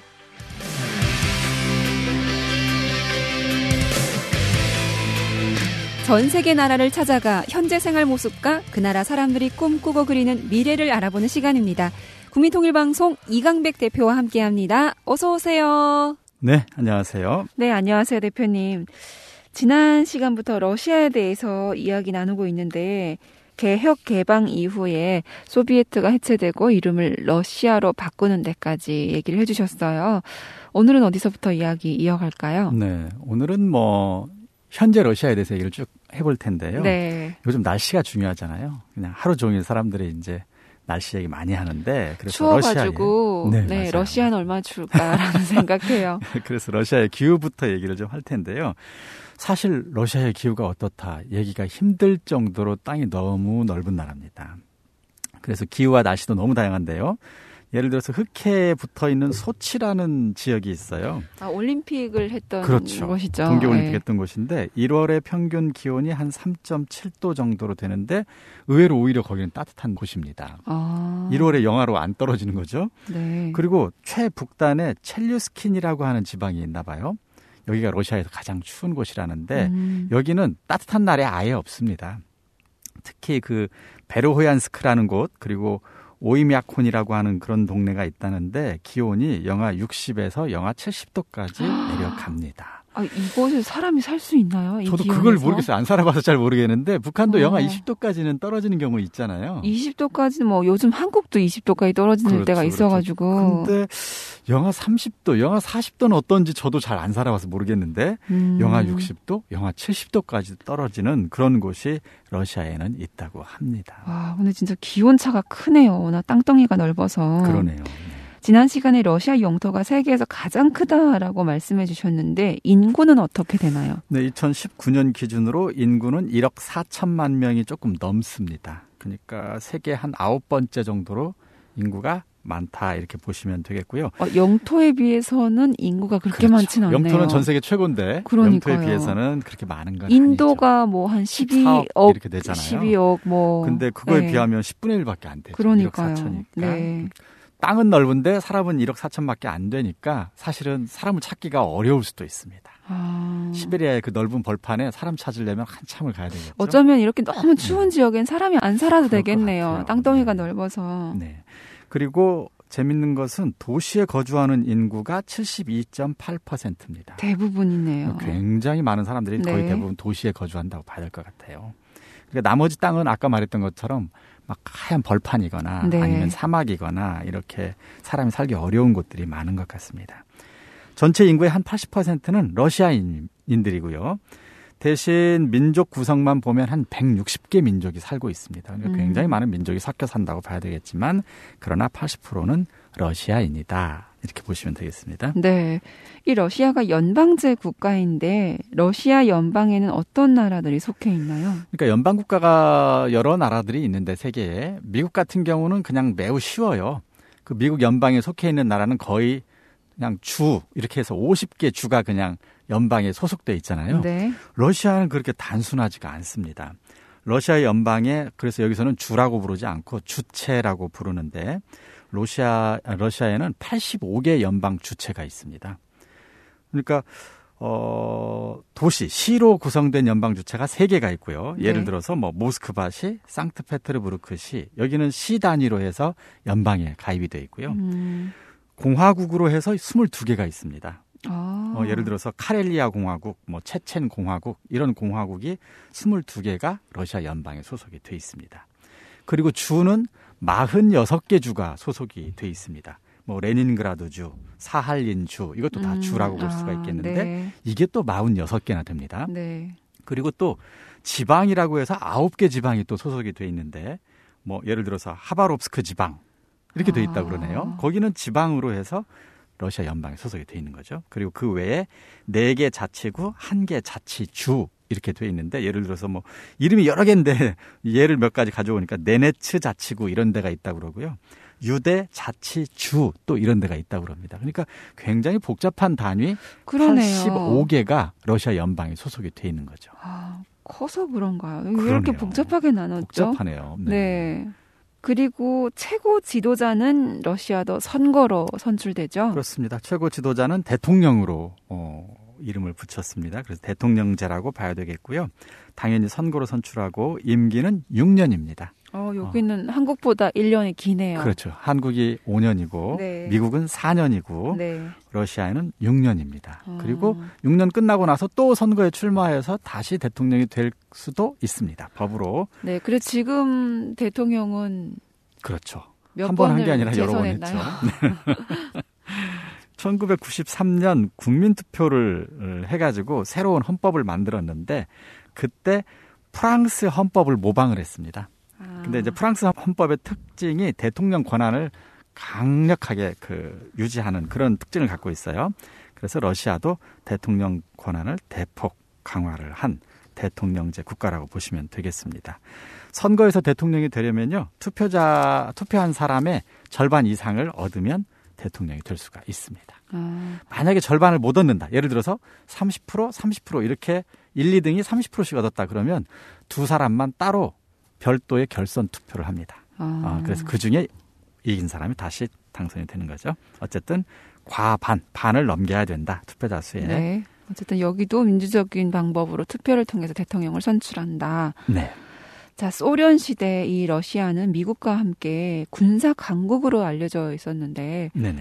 [SPEAKER 2] 전 세계 나라를 찾아가 현재 생활 모습과 그 나라 사람들이 꿈꾸고 그리는 미래를 알아보는 시간입니다. 국민통일방송 이강백 대표와 함께합니다. 어서 오세요.
[SPEAKER 4] 네, 안녕하세요.
[SPEAKER 2] 네, 안녕하세요, 대표님. 지난 시간부터 러시아에 대해서 이야기 나누고 있는데 개혁 개방 이후에 소비에트가 해체되고 이름을 러시아로 바꾸는 데까지 얘기를 해주셨어요. 오늘은 어디서부터 이야기 이어갈까요?
[SPEAKER 4] 네, 오늘은 뭐 현재 러시아에 대해서 얘기를 쭉 해볼 텐데요.
[SPEAKER 2] 네.
[SPEAKER 4] 요즘 날씨가 중요하잖아요. 그냥 하루 종일 사람들이 이제 날씨 얘기 많이 하는데 그래서
[SPEAKER 2] 추워가지고
[SPEAKER 4] 러시아의,
[SPEAKER 2] 네, 네 러시아는 얼마나 추울까라는 생각해요.
[SPEAKER 4] 그래서 러시아의 기후부터 얘기를 좀 할 텐데요. 사실 러시아의 기후가 어떻다 얘기가 힘들 정도로 땅이 너무 넓은 나라입니다. 그래서 기후와 날씨도 너무 다양한데요. 예를 들어서 흑해에 붙어있는 소치라는 지역이 있어요.
[SPEAKER 2] 아, 올림픽을 했던
[SPEAKER 4] 그렇죠.
[SPEAKER 2] 곳이죠.
[SPEAKER 4] 동계올림픽
[SPEAKER 2] 네.
[SPEAKER 4] 했던 곳인데 일월에 평균 기온이 한 삼 점 칠 도 정도로 되는데 의외로 오히려 거기는 따뜻한 곳입니다.
[SPEAKER 2] 아.
[SPEAKER 4] 일월에 영하로 안 떨어지는 거죠.
[SPEAKER 2] 네.
[SPEAKER 4] 그리고 최북단에 첼류스킨이라고 하는 지방이 있나 봐요. 여기가 러시아에서 가장 추운 곳이라는데
[SPEAKER 2] 음.
[SPEAKER 4] 여기는 따뜻한 날이 아예 없습니다. 특히 그 베르호얀스크라는 곳 그리고 오이미아콘이라고 하는 그런 동네가 있다는데 기온이 영하 육십에서 영하 칠십 도까지 내려갑니다.
[SPEAKER 2] 아, 이곳에 사람이 살 수 있나요? 이
[SPEAKER 4] 저도
[SPEAKER 2] 기온에서?
[SPEAKER 4] 그걸 모르겠어요. 안 살아봐서 잘 모르겠는데 북한도
[SPEAKER 2] 어.
[SPEAKER 4] 영하 이십 도까지는 떨어지는 경우 있잖아요.
[SPEAKER 2] 이십 도까지는 뭐 요즘 한국도 이십 도까지 떨어지는
[SPEAKER 4] 그렇죠,
[SPEAKER 2] 때가
[SPEAKER 4] 그렇죠.
[SPEAKER 2] 있어가지고.
[SPEAKER 4] 근데 영하 삼십 도, 영하 사십 도는 어떤지 저도 잘 안 살아봐서 모르겠는데
[SPEAKER 2] 음.
[SPEAKER 4] 영하 육십 도, 영하 칠십 도까지 떨어지는 그런 곳이 러시아에는 있다고 합니다.
[SPEAKER 2] 와, 근데 진짜 기온차가 크네요. 워낙 땅덩이가 넓어서.
[SPEAKER 4] 그러네요.
[SPEAKER 2] 지난 시간에 러시아 영토가 세계에서 가장 크다라고 말씀해 주셨는데 인구는 어떻게 되나요?
[SPEAKER 4] 네, 이천십구 년 기준으로 인구는 일억 사천만 명이 조금 넘습니다. 그러니까 세계 한 아홉 번째 정도로 인구가 많다 이렇게 보시면 되겠고요.
[SPEAKER 2] 어, 영토에 비해서는 인구가 그렇게
[SPEAKER 4] 그렇죠.
[SPEAKER 2] 많지는 않네요.
[SPEAKER 4] 영토는 전 세계 최고인데
[SPEAKER 2] 그러니까요.
[SPEAKER 4] 영토에 비해서는 그렇게 많은 건
[SPEAKER 2] 인도가 뭐 한 십이억
[SPEAKER 4] 이렇게 되잖아요.
[SPEAKER 2] 십이억 뭐.
[SPEAKER 4] 근데 그거에
[SPEAKER 2] 네.
[SPEAKER 4] 비하면 십분의 일밖에 안 되죠.
[SPEAKER 2] 그러니까요.
[SPEAKER 4] 일억 사천이니까.
[SPEAKER 2] 네.
[SPEAKER 4] 땅은 넓은데 사람은 일억 사천밖에 안 되니까 사실은 사람을 찾기가 어려울 수도 있습니다.
[SPEAKER 2] 아.
[SPEAKER 4] 시베리아의 그 넓은 벌판에 사람 찾으려면 한참을 가야 되겠죠.
[SPEAKER 2] 어쩌면 이렇게 너무 추운 지역엔 사람이 안 살아도
[SPEAKER 4] 그럴 것
[SPEAKER 2] 되겠네요.
[SPEAKER 4] 같아요.
[SPEAKER 2] 땅덩이가
[SPEAKER 4] 네.
[SPEAKER 2] 넓어서.
[SPEAKER 4] 네. 그리고 재밌는 것은 도시에 거주하는 인구가 칠십이 점 팔 퍼센트입니다.
[SPEAKER 2] 대부분이네요.
[SPEAKER 4] 굉장히 많은 사람들이 거의
[SPEAKER 2] 네.
[SPEAKER 4] 대부분 도시에 거주한다고 봐야 될 것 같아요. 그러니까 나머지 땅은 아까 말했던 것처럼 막 하얀 벌판이거나
[SPEAKER 2] 네.
[SPEAKER 4] 아니면 사막이거나 이렇게 사람이 살기 어려운 곳들이 많은 것 같습니다. 전체 인구의 한 팔십 퍼센트는 러시아인들이고요. 대신 민족 구성만 보면 한 백육십 개 민족이 살고 있습니다. 그러니까
[SPEAKER 2] 음.
[SPEAKER 4] 굉장히 많은 민족이 섞여 산다고 봐야 되겠지만 그러나 팔십 퍼센트는 러시아인이다. 이렇게 보시면 되겠습니다.
[SPEAKER 2] 네. 이 러시아가 연방제 국가인데 러시아 연방에는 어떤 나라들이 속해 있나요?
[SPEAKER 4] 그러니까 연방 국가가 여러 나라들이 있는데 세계에 미국 같은 경우는 그냥 매우 쉬워요. 그 미국 연방에 속해 있는 나라는 거의 그냥 주 이렇게 해서 오십 개 주가 그냥 연방에 소속돼 있잖아요.
[SPEAKER 2] 네.
[SPEAKER 4] 러시아는 그렇게 단순하지가 않습니다. 러시아 연방에 그래서 여기서는 주라고 부르지 않고 주체라고 부르는데 러시아 러시아에는 팔십오 개 연방 주체가 있습니다. 그러니까 어, 도시, 시로 구성된 연방 주체가 세 개가 있고요. 예를
[SPEAKER 2] 네.
[SPEAKER 4] 들어서 뭐 모스크바시, 상트페테르부르크시, 여기는 시 단위로 해서 연방에 가입이 돼 있고요.
[SPEAKER 2] 음.
[SPEAKER 4] 공화국으로 해서 스물두 개가 있습니다.
[SPEAKER 2] 아.
[SPEAKER 4] 어, 예를 들어서 카렐리아 공화국, 뭐 체첸 공화국 이런 공화국이 스물두 개가 러시아 연방에 소속이 돼 있습니다. 그리고 주는 마흔여섯 개 주가 소속이 돼 있습니다. 뭐 레닌그라드 주, 사할린 주 이것도 다
[SPEAKER 2] 음.
[SPEAKER 4] 주라고 볼 수가
[SPEAKER 2] 아,
[SPEAKER 4] 있겠는데
[SPEAKER 2] 네.
[SPEAKER 4] 이게 또 마흔여섯 개나 됩니다.
[SPEAKER 2] 네.
[SPEAKER 4] 그리고 또 지방이라고 해서 아홉 개 지방이 또 소속이 돼 있는데 뭐 예를 들어서 하바롭스크 지방 이렇게 돼 있다고 그러네요. 거기는 지방으로 해서 러시아 연방에 소속이 돼 있는 거죠. 그리고 그 외에 네 개 자치구, 한 개 자치주 이렇게 돼 있는데 예를 들어서 뭐 이름이 여러 개인데 예를 몇 가지 가져오니까 네네츠 자치구 이런 데가 있다고 그러고요. 유대 자치주 또 이런 데가 있다고 그럽니다. 그러니까 굉장히 복잡한 단위
[SPEAKER 2] 그러네요.
[SPEAKER 4] 팔십오 개가 러시아 연방에 소속이 돼 있는 거죠.
[SPEAKER 2] 아, 커서 그런가요? 왜
[SPEAKER 4] 그러네요.
[SPEAKER 2] 이렇게 복잡하게 나눴죠?
[SPEAKER 4] 복잡하네요. 네.
[SPEAKER 2] 네. 그리고 최고 지도자는 러시아도 선거로 선출되죠?
[SPEAKER 4] 그렇습니다. 최고 지도자는 대통령으로 어, 이름을 붙였습니다. 그래서 대통령제라고 봐야 되겠고요. 당연히 선거로 선출하고 임기는 육 년입니다.
[SPEAKER 2] 어, 여기는 어. 한국보다 일 년이 기네요.
[SPEAKER 4] 그렇죠. 한국이 오 년이고
[SPEAKER 2] 네.
[SPEAKER 4] 미국은 사 년이고
[SPEAKER 2] 네.
[SPEAKER 4] 러시아는 육 년입니다.
[SPEAKER 2] 어.
[SPEAKER 4] 그리고 육 년 끝나고 나서 또 선거에 출마해서 다시 대통령이 될 수도 있습니다. 법으로.
[SPEAKER 2] 네. 그래서 지금 대통령은
[SPEAKER 4] 그렇죠.
[SPEAKER 2] 몇
[SPEAKER 4] 한 번 한
[SPEAKER 2] 번을
[SPEAKER 4] 게 아니라 여러 번
[SPEAKER 2] 재선했나요?
[SPEAKER 4] 했죠. 천구백구십삼 년 국민투표를 해가지고 새로운 헌법을 만들었는데 그때 프랑스 헌법을 모방을 했습니다.
[SPEAKER 2] 아.
[SPEAKER 4] 근데 이제 프랑스 헌법의 특징이 대통령 권한을 강력하게 그 유지하는 그런 특징을 갖고 있어요. 그래서 러시아도 대통령 권한을 대폭 강화를 한 대통령제 국가라고 보시면 되겠습니다. 선거에서 대통령이 되려면요. 투표자, 투표한 사람의 절반 이상을 얻으면 대통령이 될 수가 있습니다.
[SPEAKER 2] 아.
[SPEAKER 4] 만약에 절반을 못 얻는다. 예를 들어서 삼십 퍼센트, 삼십 퍼센트 이렇게 일, 이 등이 삼십 퍼센트씩 얻었다 그러면 두 사람만 따로 별도의 결선 투표를 합니다.
[SPEAKER 2] 아.
[SPEAKER 4] 어, 그래서 그중에 이긴 사람이 다시 당선이 되는 거죠. 어쨌든 과반, 반을 넘겨야 된다. 투표자 수에.
[SPEAKER 2] 네. 어쨌든 여기도 민주적인 방법으로 투표를 통해서 대통령을 선출한다.
[SPEAKER 4] 네.
[SPEAKER 2] 자, 소련 시대 이 러시아는 미국과 함께 군사 강국으로 알려져 있었는데
[SPEAKER 4] 네네.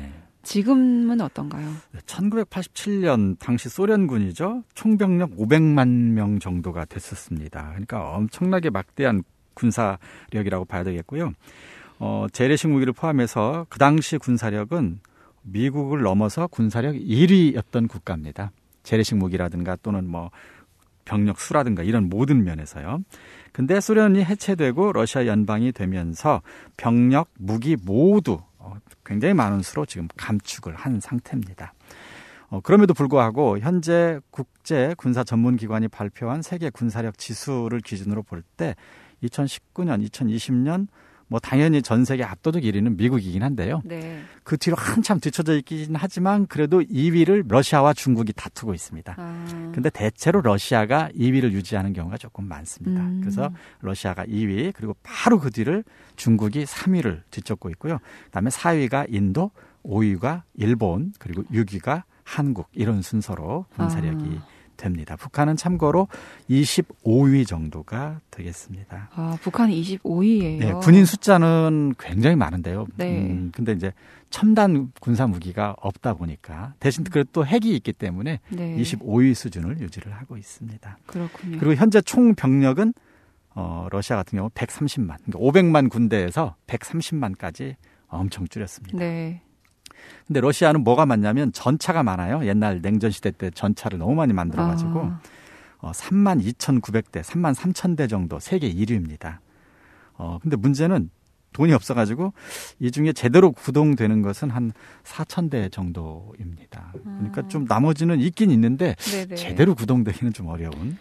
[SPEAKER 2] 지금은 어떤가요?
[SPEAKER 4] 천구백팔십칠 년 당시 소련군이죠. 총병력 오백만 명 정도가 됐었습니다. 그러니까 엄청나게 막대한 군사력이라고 봐야 되겠고요. 어, 재래식 무기를 포함해서 그 당시 군사력은 미국을 넘어서 군사력 일 위였던 국가입니다. 재래식 무기라든가 또는 뭐 병력 수라든가 이런 모든 면에서요. 근데 소련이 해체되고 러시아 연방이 되면서 병력, 무기 모두 굉장히 많은 수로 지금 감축을 한 상태입니다. 어, 그럼에도 불구하고 현재 국제 군사 전문 기관이 발표한 세계 군사력 지수를 기준으로 볼 때 이천십구 년, 이천이십 년 뭐 당연히 전 세계 압도적 일 위는 미국이긴 한데요.
[SPEAKER 2] 네.
[SPEAKER 4] 그 뒤로 한참 뒤쳐져 있긴 하지만 그래도 이 위를 러시아와 중국이 다투고 있습니다.
[SPEAKER 2] 아.
[SPEAKER 4] 근데 대체로 러시아가 이 위를 유지하는 경우가 조금 많습니다.
[SPEAKER 2] 음.
[SPEAKER 4] 그래서 러시아가 이 위, 그리고 바로 그 뒤를 중국이 삼 위를 뒤쫓고 있고요. 그다음에 사 위가 인도, 오 위가 일본, 그리고 육 위가 한국, 이런 순서로 군사력이
[SPEAKER 2] 아.
[SPEAKER 4] 됩니다. 북한은 참고로 이십오 위 정도가 되겠습니다.
[SPEAKER 2] 아, 북한이 이십오 위예요.
[SPEAKER 4] 네, 군인 숫자는 굉장히 많은데요.
[SPEAKER 2] 네.
[SPEAKER 4] 음, 근데 이제 첨단 군사 무기가 없다 보니까 대신 그래도 또 핵이 있기 때문에
[SPEAKER 2] 네.
[SPEAKER 4] 이십오 위 수준을 유지를 하고 있습니다.
[SPEAKER 2] 그렇군요.
[SPEAKER 4] 그리고 현재 총 병력은 어, 러시아 같은 경우 백삼십만, 그러니까 오백만 군대에서 백삼십만까지 엄청 줄였습니다.
[SPEAKER 2] 네.
[SPEAKER 4] 근데 러시아는 뭐가 많냐면 전차가 많아요. 옛날 냉전 시대 때 전차를 너무 많이 만들어가지고
[SPEAKER 2] 아.
[SPEAKER 4] 어, 삼만 이천구백 대, 삼만 삼천 대 정도 세계 일 위입니다. 어, 근데 문제는 돈이 없어가지고 이 중에 제대로 구동되는 것은 한 사천 대 정도입니다. 그러니까 좀 나머지는 있긴 있는데
[SPEAKER 2] 네네.
[SPEAKER 4] 제대로 구동되기는 좀 어려운.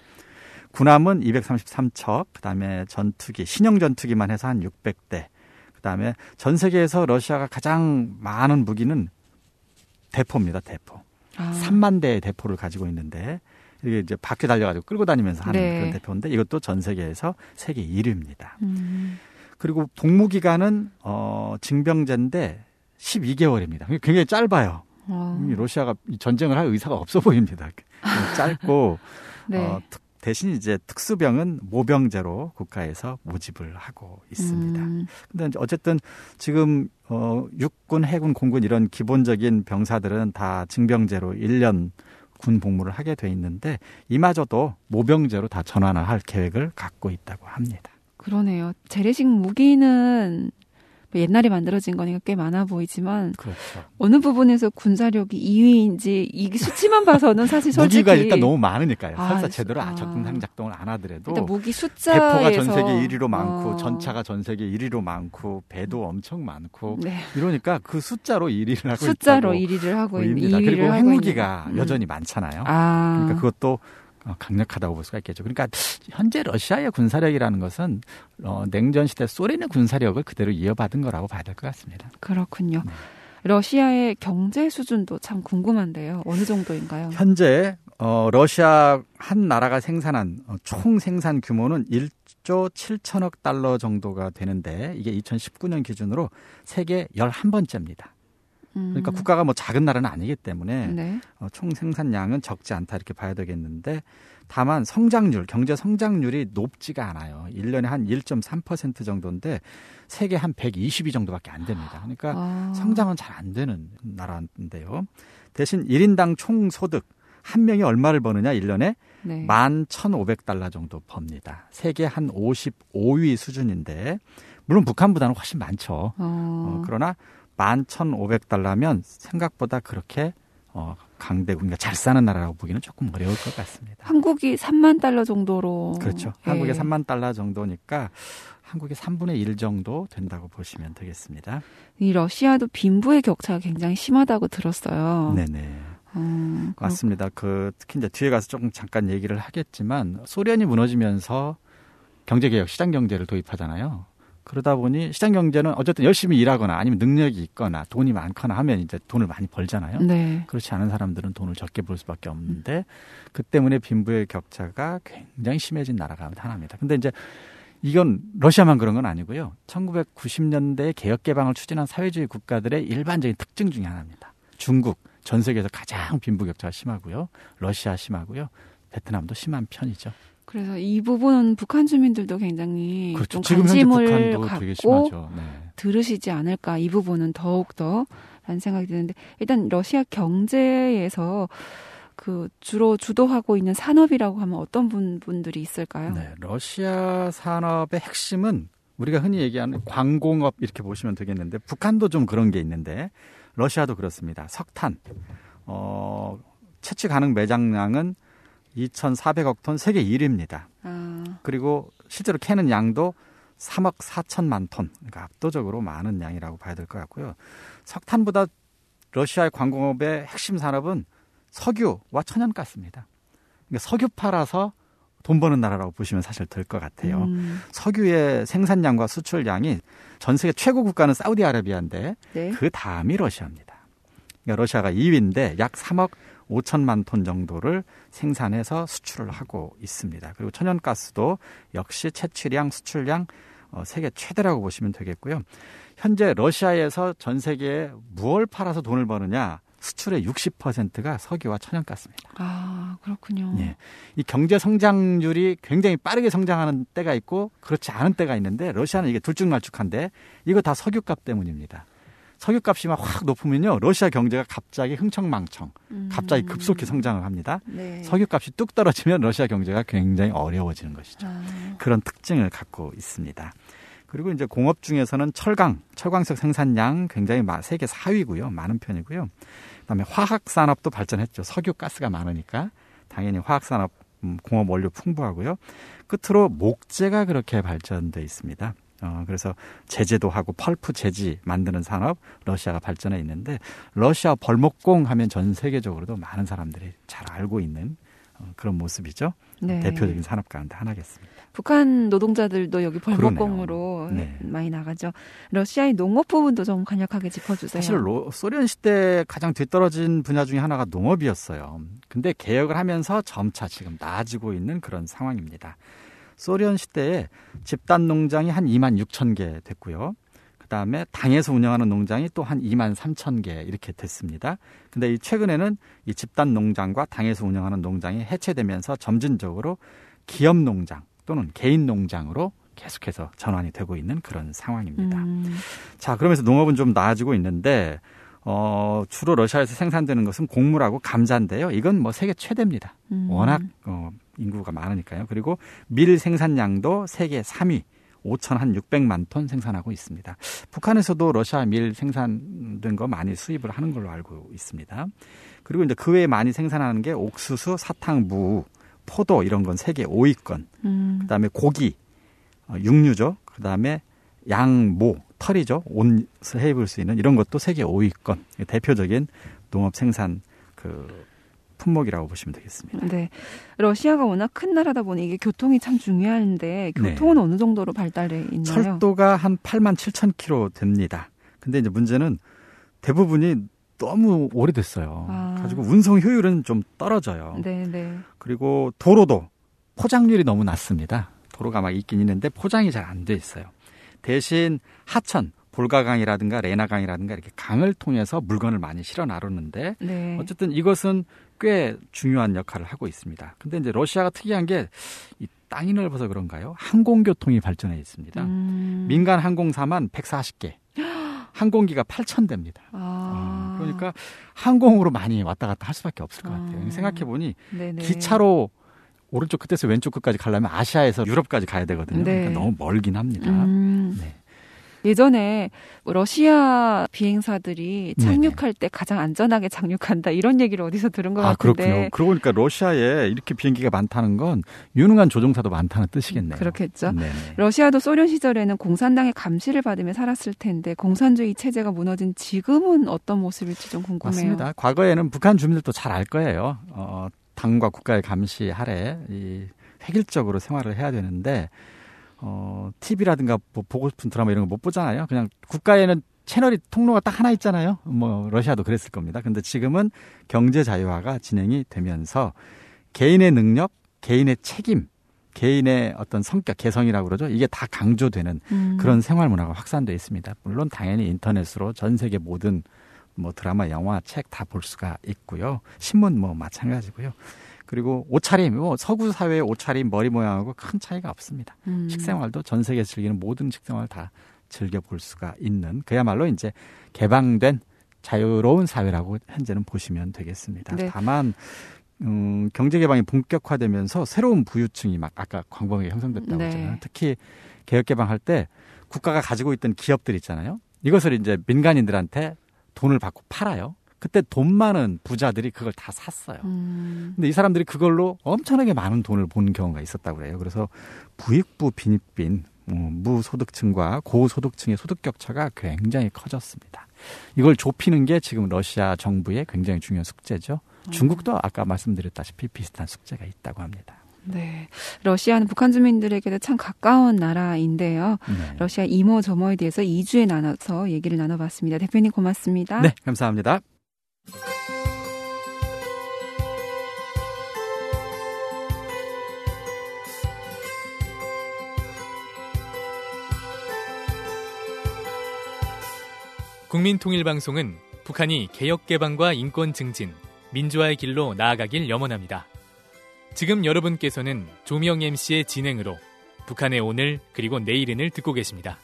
[SPEAKER 4] 군함은 이백삼십삼 척, 그다음에 전투기, 신형 전투기만 해서 한 육백 대. 그다음에 전 세계에서 러시아가 가장 많은 무기는 대포입니다. 대포.
[SPEAKER 2] 아.
[SPEAKER 4] 삼만 대의 대포를 가지고 있는데 이게 이제 바퀴 달려가지고 끌고 다니면서 하는
[SPEAKER 2] 네.
[SPEAKER 4] 그런 대포인데 이것도 전 세계에서 세계 일 위입니다.
[SPEAKER 2] 음.
[SPEAKER 4] 그리고 복무 기간은 어, 징병제인데 십이 개월입니다. 굉장히 짧아요.
[SPEAKER 2] 어.
[SPEAKER 4] 러시아가 전쟁을 할 의사가 없어 보입니다. 짧고
[SPEAKER 2] 네.
[SPEAKER 4] 어, 특, 대신 이제 특수병은 모병제로 국가에서 모집을 하고 있습니다.
[SPEAKER 2] 음.
[SPEAKER 4] 근데 어쨌든 지금 어, 육군, 해군, 공군 이런 기본적인 병사들은 다 징병제로 일 년 군 복무를 하게 돼 있는데 이마저도 모병제로 다 전환을 할 계획을 갖고 있다고 합니다.
[SPEAKER 2] 그러네요. 재래식 무기는 옛날에 만들어진 거니까 꽤 많아 보이지만
[SPEAKER 4] 그렇죠.
[SPEAKER 2] 어느 부분에서 군사력이 이 위인지 이 수치만 봐서는 사실 솔직히
[SPEAKER 4] 무기가 일단 너무 많으니까요.
[SPEAKER 2] 아,
[SPEAKER 4] 설사 제대로
[SPEAKER 2] 아.
[SPEAKER 4] 적응 작동을 안 하더라도
[SPEAKER 2] 일단 무기 숫자에서
[SPEAKER 4] 대포가 전 세계 일 위로 많고
[SPEAKER 2] 어.
[SPEAKER 4] 전차가 전 세계 일 위로 많고 배도 엄청 많고
[SPEAKER 2] 네.
[SPEAKER 4] 이러니까 그 숫자로 일 위를 하고
[SPEAKER 2] 숫자로
[SPEAKER 4] 있다고
[SPEAKER 2] 일 위를 하고
[SPEAKER 4] 보입니다.
[SPEAKER 2] 있는 이 위를
[SPEAKER 4] 그리고
[SPEAKER 2] 하고
[SPEAKER 4] 핵무기가
[SPEAKER 2] 있는.
[SPEAKER 4] 여전히 많잖아요.
[SPEAKER 2] 아.
[SPEAKER 4] 그러니까 그것도 강력하다고 볼 수가 있겠죠. 그러니까 현재 러시아의 군사력이라는 것은 어, 냉전 시대 소련의 군사력을 그대로 이어받은 거라고 봐야 될 것 같습니다.
[SPEAKER 2] 그렇군요.
[SPEAKER 4] 네.
[SPEAKER 2] 러시아의 경제 수준도 참 궁금한데요. 어느 정도인가요?
[SPEAKER 4] 현재 어, 러시아 한 나라가 생산한 어, 총 생산 규모는 일조 칠천억 달러 정도가 되는데 이게 이천십구 년 기준으로 세계 열한 번째입니다. 그러니까
[SPEAKER 2] 음.
[SPEAKER 4] 국가가 뭐 작은 나라는 아니기 때문에
[SPEAKER 2] 네.
[SPEAKER 4] 어, 총 생산량은 적지 않다 이렇게 봐야 되겠는데 다만 성장률, 경제 성장률이 높지가 않아요. 일 년에 한 일 점 삼 퍼센트 정도인데 세계 한 백이십 위 정도밖에 안 됩니다. 그러니까
[SPEAKER 2] 아.
[SPEAKER 4] 성장은 잘 안 되는 나라인데요. 대신 일 인당 총 소득 한 명이 얼마를 버느냐 일 년에
[SPEAKER 2] 네.
[SPEAKER 4] 만 천오백 달러 정도 법니다. 세계 한 오십오 위 수준인데 물론 북한보다는 훨씬 많죠.
[SPEAKER 2] 어.
[SPEAKER 4] 어, 그러나 만 천오백 달러면 생각보다 그렇게 어, 강대국, 그러니까 잘 사는 나라라고 보기는 조금 어려울 것 같습니다.
[SPEAKER 2] 한국이 삼만 달러 정도로.
[SPEAKER 4] 그렇죠.
[SPEAKER 2] 예.
[SPEAKER 4] 한국의 삼만 달러 정도니까 한국의 삼분의 일 정도 된다고 보시면 되겠습니다.
[SPEAKER 2] 이 러시아도 빈부의 격차가 굉장히 심하다고 들었어요.
[SPEAKER 4] 네네.
[SPEAKER 2] 어,
[SPEAKER 4] 맞습니다. 그 특히 이제 뒤에 가서 조금 잠깐 얘기를 하겠지만 소련이 무너지면서 경제개혁, 시장경제를 도입하잖아요. 그러다 보니 시장 경제는 어쨌든 열심히 일하거나 아니면 능력이 있거나 돈이 많거나 하면 이제 돈을 많이 벌잖아요.
[SPEAKER 2] 네.
[SPEAKER 4] 그렇지 않은 사람들은 돈을 적게 벌 수밖에 없는데 그 때문에 빈부의 격차가 굉장히 심해진 나라가 하나입니다. 근데 이제 이건 러시아만 그런 건 아니고요. 천구백구십 년대 개혁 개방을 추진한 사회주의 국가들의 일반적인 특징 중에 하나입니다. 중국 전 세계에서 가장 빈부 격차가 심하고요. 러시아 심하고요. 베트남도 심한 편이죠.
[SPEAKER 2] 그래서 이 부분은 북한 주민들도 굉장히
[SPEAKER 4] 그렇죠.
[SPEAKER 2] 좀
[SPEAKER 4] 지금 현재
[SPEAKER 2] 관심을
[SPEAKER 4] 북한도
[SPEAKER 2] 갖고
[SPEAKER 4] 되게 심하죠. 네.
[SPEAKER 2] 들으시지 않을까. 이 부분은 더욱더 생각이 드는데 일단 러시아 경제에서 그 주로 주도하고 있는 산업이라고 하면 어떤 분, 분들이 있을까요?
[SPEAKER 4] 네, 러시아 산업의 핵심은 우리가 흔히 얘기하는 광공업 이렇게 보시면 되겠는데 북한도 좀 그런 게 있는데 러시아도 그렇습니다. 석탄 어, 채취 가능 매장량은 이천사백억 톤 세계 일 위입니다. 아. 그리고 실제로 캐는 양도 삼억 사천만 톤, 그러니까 압도적으로 많은 양이라고 봐야 될 것 같고요. 석탄보다 러시아의 광공업의 핵심 산업은 석유와 천연가스입니다. 그러니까 석유 팔아서 돈 버는 나라라고 보시면 사실 될 것 같아요. 음. 석유의 생산량과 수출량이 전 세계 최고 국가는 사우디아라비아인데 네. 그 다음이 러시아입니다. 그러니까 러시아가 이 위인데 약 삼억 오천만 톤 정도를 생산해서 수출을 하고 있습니다. 그리고 천연가스도 역시 채취량, 수출량 어, 세계 최대라고 보시면 되겠고요. 현재 러시아에서 전 세계에 무엇을 팔아서 돈을 버느냐? 수출의 육십 퍼센트가 석유와 천연가스입니다.
[SPEAKER 2] 아, 그렇군요.
[SPEAKER 4] 예. 이 경제 성장률이 굉장히 빠르게 성장하는 때가 있고 그렇지 않은 때가 있는데 러시아는 이게 둘쭉날쭉한데 이거 다 석유값 때문입니다. 석유값이 막 확 높으면요. 러시아 경제가 갑자기 흥청망청, 음. 갑자기 급속히 성장을 합니다. 네. 석유값이 뚝 떨어지면 러시아 경제가 굉장히 어려워지는 것이죠. 아. 그런 특징을 갖고 있습니다. 그리고 이제 공업 중에서는 철강, 철광석 생산량 굉장히 세계 사 위고요. 많은 편이고요. 그다음에 화학 산업도 발전했죠. 석유, 가스가 많으니까 당연히 화학 산업, 공업 원료 풍부하고요. 끝으로 목재가 그렇게 발전돼 있습니다. 어, 그래서 제재도 하고 펄프 재지 만드는 산업 러시아가 발전해 있는데 러시아 벌목공 하면 전 세계적으로도 많은 사람들이 잘 알고 있는 어, 그런 모습이죠. 네. 대표적인 산업 가운데 하나겠습니다.
[SPEAKER 2] 북한 노동자들도 여기 벌목공으로 네. 많이 나가죠. 러시아의 농업 부분도 좀 간략하게 짚어주세요.
[SPEAKER 4] 사실 로, 소련 시대 가장 뒤떨어진 분야 중에 하나가 농업이었어요. 근데 개혁을 하면서 점차 지금 나아지고 있는 그런 상황입니다. 소련 시대에 집단 농장이 한 이만 육천 개 됐고요. 그다음에 당에서 운영하는 농장이 또 한 이만 삼천 개 이렇게 됐습니다. 근데 이 최근에는 이 집단 농장과 당에서 운영하는 농장이 해체되면서 점진적으로 기업 농장 또는 개인 농장으로 계속해서 전환이 되고 있는 그런 상황입니다. 음. 자, 그러면서 농업은 좀 나아지고 있는데 어, 주로 러시아에서 생산되는 것은 곡물하고 감자인데요. 이건 뭐 세계 최대입니다. 음. 워낙 어, 인구가 많으니까요. 그리고 밀 생산량도 세계 삼 위, 오천육백만 톤 생산하고 있습니다. 북한에서도 러시아 밀 생산된 거 많이 수입을 하는 걸로 알고 있습니다. 그리고 이제 그 외에 많이 생산하는 게 옥수수, 사탕, 무, 포도 이런 건 세계 오 위권. 음. 그다음에 고기, 어, 육류죠. 그다음에 양, 모, 털이죠. 옷을 해입을 수 있는 이런 것도 세계 오 위권. 대표적인 농업 생산 그 품목이라고 보시면 되겠습니다.
[SPEAKER 2] 네, 러시아가 워낙 큰 나라다 보니 이게 교통이 참 중요한데 교통은 네. 어느 정도로 발달해 있나요?
[SPEAKER 4] 철도가 한 팔만 칠천 킬로미터 됩니다. 근데 이제 문제는 대부분이 너무 오래됐어요. 아. 가지고 운송 효율은 좀 떨어져요. 네, 네. 그리고 도로도 포장률이 너무 낮습니다. 도로가 막 있긴 있는데 포장이 잘 안 돼 있어요. 대신 하천, 볼가강이라든가 레나강이라든가 이렇게 강을 통해서 물건을 많이 실어 나르는데 네. 어쨌든 이것은 꽤 중요한 역할을 하고 있습니다. 근데 이제 러시아가 특이한 게 이 땅이 넓어서 그런가요? 항공교통이 발전해 있습니다. 음. 민간 항공사만 백사십 개, 항공기가 팔천 대입니다. 아. 어, 그러니까 항공으로 많이 왔다 갔다 할 수밖에 없을 것 같아요. 아. 생각해 보니 기차로 오른쪽 끝에서 왼쪽 끝까지 가려면 아시아에서 유럽까지 가야 되거든요. 네. 그러니까 너무 멀긴 합니다. 음. 네.
[SPEAKER 2] 예전에 러시아 비행사들이 착륙할 네네. 때 가장 안전하게 착륙한다 이런 얘기를 어디서 들은 것
[SPEAKER 4] 아,
[SPEAKER 2] 같은데.
[SPEAKER 4] 그렇군요. 그러고 보니까 러시아에 이렇게 비행기가 많다는 건 유능한 조종사도 많다는 뜻이겠네요.
[SPEAKER 2] 그렇겠죠. 네네. 러시아도 소련 시절에는 공산당의 감시를 받으며 살았을 텐데 공산주의 체제가 무너진 지금은 어떤 모습일지 좀 궁금해요.
[SPEAKER 4] 맞습니다. 과거에는 북한 주민들도 잘 알 거예요. 어, 당과 국가의 감시 아래 이 획일적으로 생활을 해야 되는데 어, 티비라든가 뭐 보고 싶은 드라마 이런 거 못 보잖아요. 그냥 국가에는 채널이 통로가 딱 하나 있잖아요. 뭐 러시아도 그랬을 겁니다. 근데 지금은 경제 자유화가 진행이 되면서 개인의 능력, 개인의 책임, 개인의 어떤 성격, 개성이라고 그러죠. 이게 다 강조되는 음. 그런 생활 문화가 확산되어 있습니다. 물론 당연히 인터넷으로 전 세계 모든 뭐 드라마, 영화, 책 다 볼 수가 있고요. 신문 뭐 마찬가지고요. 그리고 옷차림, 뭐 서구 사회의 옷차림, 머리 모양하고 큰 차이가 없습니다. 음. 식생활도 전 세계에서 즐기는 모든 식생활을 다 즐겨볼 수가 있는 그야말로 이제 개방된 자유로운 사회라고 현재는 보시면 되겠습니다.
[SPEAKER 2] 네.
[SPEAKER 4] 다만 음, 경제 개방이 본격화되면서 새로운 부유층이 막 아까 광범위하게 형성됐다고
[SPEAKER 2] 네.
[SPEAKER 4] 했잖아요. 특히 개혁 개방할 때 국가가 가지고 있던 기업들 있잖아요. 이것을 이제 민간인들한테 돈을 받고 팔아요. 그때 돈 많은 부자들이 그걸 다 샀어요.
[SPEAKER 2] 음.
[SPEAKER 4] 근데 이 사람들이 그걸로 엄청나게 많은 돈을 본 경우가 있었다고 그래요. 그래서 부익부 빈익빈, 무소득층과 고소득층의 소득 격차가 굉장히 커졌습니다. 이걸 좁히는 게 지금 러시아 정부의 굉장히 중요한 숙제죠. 중국도 아까 말씀드렸다시피 비슷한 숙제가 있다고 합니다.
[SPEAKER 2] 네, 러시아는 북한 주민들에게도 참 가까운 나라인데요.
[SPEAKER 4] 네.
[SPEAKER 2] 러시아 이모저모에 대해서 이 주에 나눠서 얘기를 나눠봤습니다. 대표님 고맙습니다.
[SPEAKER 4] 네, 감사합니다.
[SPEAKER 1] 국민통일방송은 북한이 개혁개방과 인권 증진, 민주화의 길로 나아가길 염원합니다. 지금 여러분께서는 조미영 엠씨의 진행으로 북한의 오늘 그리고 내일은을 듣고 계십니다.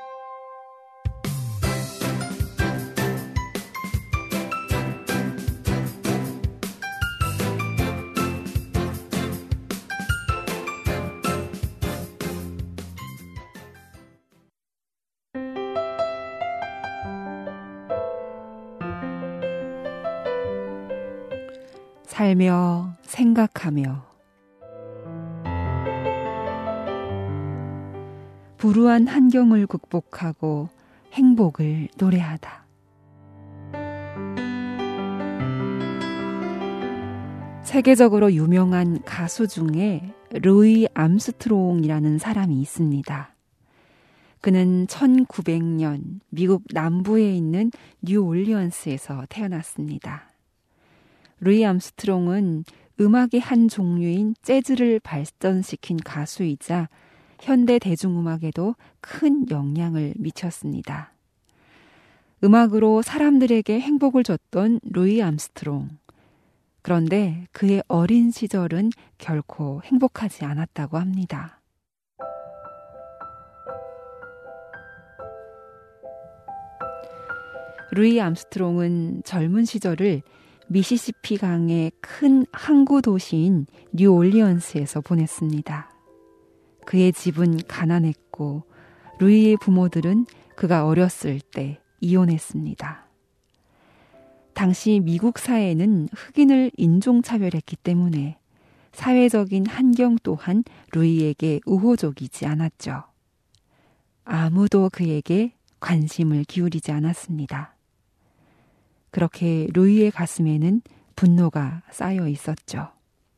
[SPEAKER 2] 살며 생각하며 불우한 환경을 극복하고 행복을 노래하다. 세계적으로 유명한 가수 중에 루이 암스트롱이라는 사람이 있습니다. 그는 천구백 년 미국 남부에 있는 뉴올리언스에서 태어났습니다. 루이 암스트롱은 음악의 한 종류인 재즈를 발전시킨 가수이자 현대 대중음악에도 큰 영향을 미쳤습니다. 음악으로 사람들에게 행복을 줬던 루이 암스트롱. 그런데 그의 어린 시절은 결코 행복하지 않았다고 합니다. 루이 암스트롱은 젊은 시절을 미시시피 강의 큰 항구 도시인 뉴올리언스에서 보냈습니다. 그의 집은 가난했고 루이의 부모들은 그가 어렸을 때 이혼했습니다. 당시 미국 사회는 흑인을 인종차별했기 때문에 사회적인 환경 또한 루이에게 우호적이지 않았죠. 아무도 그에게 관심을 기울이지 않았습니다. 그렇게 루이의 가슴에는 분노가 쌓여 있었죠.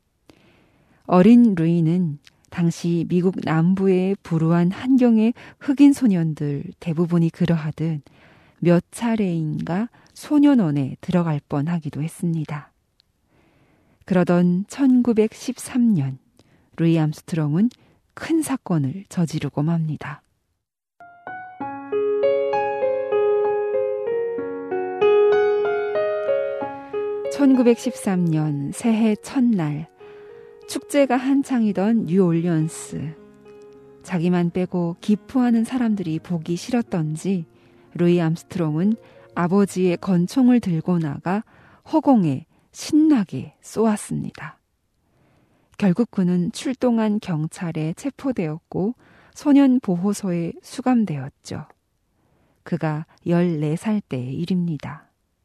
[SPEAKER 2] 어린 루이는 당시 미국 남부의 불우한 환경의 흑인 소년들 대부분이 그러하듯 몇 차례인가 소년원에 들어갈 뻔하기도 했습니다. 그러던 천구백십삼 년 루이 암스트롱은 큰 사건을 저지르고 맙니다. 천구백십삼 년 새해 첫날 축제가 한창이던 뉴올리언스. 자기만 빼고 기뻐하는 사람들이 보기 싫었던지 루이 암스트롱은 아버지의 권총을 들고 나가 허공에 신나게 쏘았습니다. 결국 그는 출동한 경찰에 체포되었고 소년보호소에 수감되었죠. 그가 열네 살 때의 일입니다.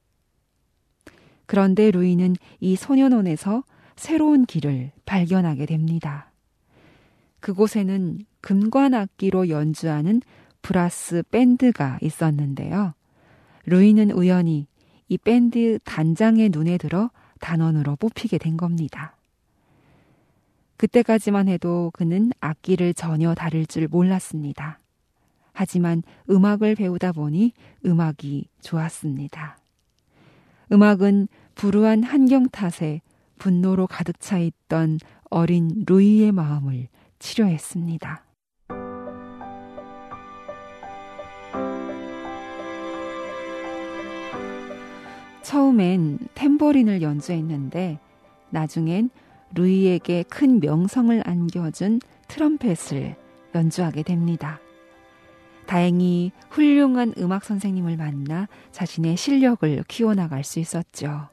[SPEAKER 2] 그런데 루이는 이 소년원에서 새로운 길을 발견하게 됩니다. 그곳에는 금관악기로 연주하는 브라스 밴드가 있었는데요. 루이는 우연히 이 밴드 단장의 눈에 들어 단원으로 뽑히게 된 겁니다. 그때까지만 해도 그는 악기를 전혀 다룰 줄 몰랐습니다. 하지만 음악을 배우다 보니 음악이 좋았습니다. 음악은 불우한 환경 탓에 분노로 가득 차 있던 어린 루이의 마음을 치료했습니다. 처음엔 탬버린을 연주했는데 나중엔 루이에게 큰 명성을 안겨준 트럼펫을 연주하게 됩니다. 다행히 훌륭한 음악 선생님을 만나 자신의 실력을 키워나갈 수 있었죠.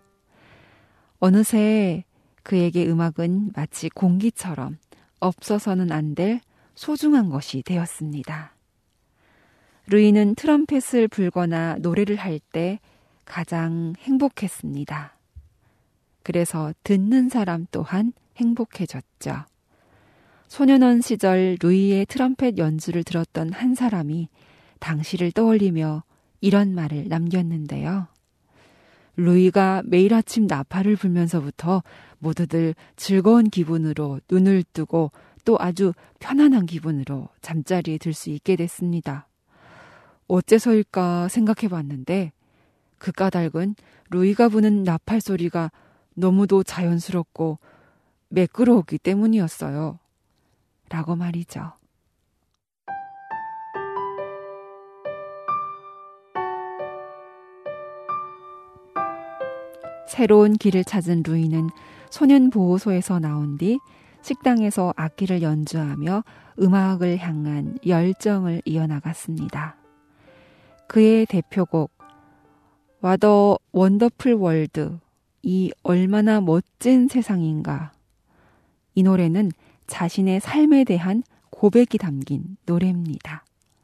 [SPEAKER 2] 어느새 그에게 음악은 마치 공기처럼 없어서는 안 될 소중한 것이 되었습니다. 루이는 트럼펫을 불거나 노래를 할 때 가장 행복했습니다. 그래서 듣는 사람 또한 행복해졌죠. 소년원 시절 루이의 트럼펫 연주를 들었던 한 사람이 당시를 떠올리며 이런 말을 남겼는데요. 루이가 매일 아침 나팔을 불면서부터 모두들 즐거운 기분으로 눈을 뜨고 또 아주 편안한 기분으로 잠자리에 들 수 있게 됐습니다. 어째서일까 생각해봤는데 그 까닭은 루이가 부는 나팔 소리가 너무도 자연스럽고 매끄러웠기 때문이었어요. 라고 말이죠. 새로운 길을 찾은 루이는 소년보호소에서 나온 뒤 식당에서 악기를 연주하며 음악을 향한 열정을 이어나갔습니다. 그의 대표곡 What a Wonderful World, 이 얼마나 멋진 세상인가. 이 노래는 자신의 삶에 대한 고백이 담긴 노래입니다.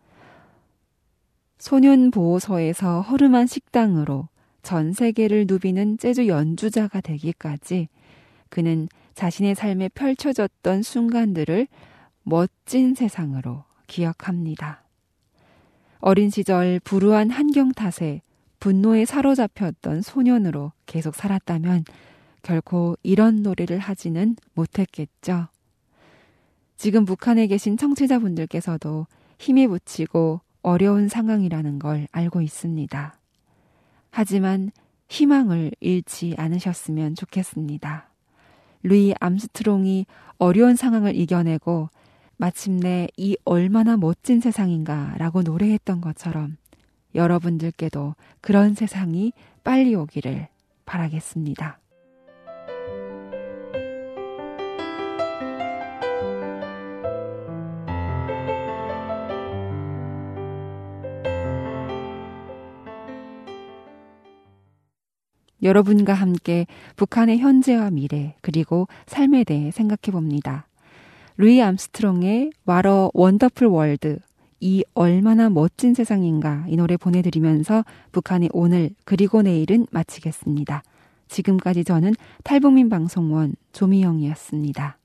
[SPEAKER 2] 소년보호소에서 허름한 식당으로 전 세계를 누비는 재즈 연주자가 되기까지 그는 자신의 삶에 펼쳐졌던 순간들을 멋진 세상으로 기억합니다. 어린 시절 불우한 환경 탓에 분노에 사로잡혔던 소년으로 계속 살았다면 결코 이런 노래를 하지는 못했겠죠. 지금 북한에 계신 청취자분들께서도 힘이 부치고 어려운 상황이라는 걸 알고 있습니다. 하지만 희망을 잃지 않으셨으면 좋겠습니다. 루이 암스트롱이 어려운 상황을 이겨내고 마침내 이 얼마나 멋진 세상인가 라고 노래했던 것처럼 여러분들께도 그런 세상이 빨리 오기를 바라겠습니다. 여러분과 함께 북한의 현재와 미래 그리고 삶에 대해 생각해 봅니다. 루이 암스트롱의 What a Wonderful World, 이 얼마나 멋진 세상인가 이 노래 보내드리면서 북한의 오늘 그리고 내일은 마치겠습니다. 지금까지 저는 탈북민 방송원 조미영이었습니다.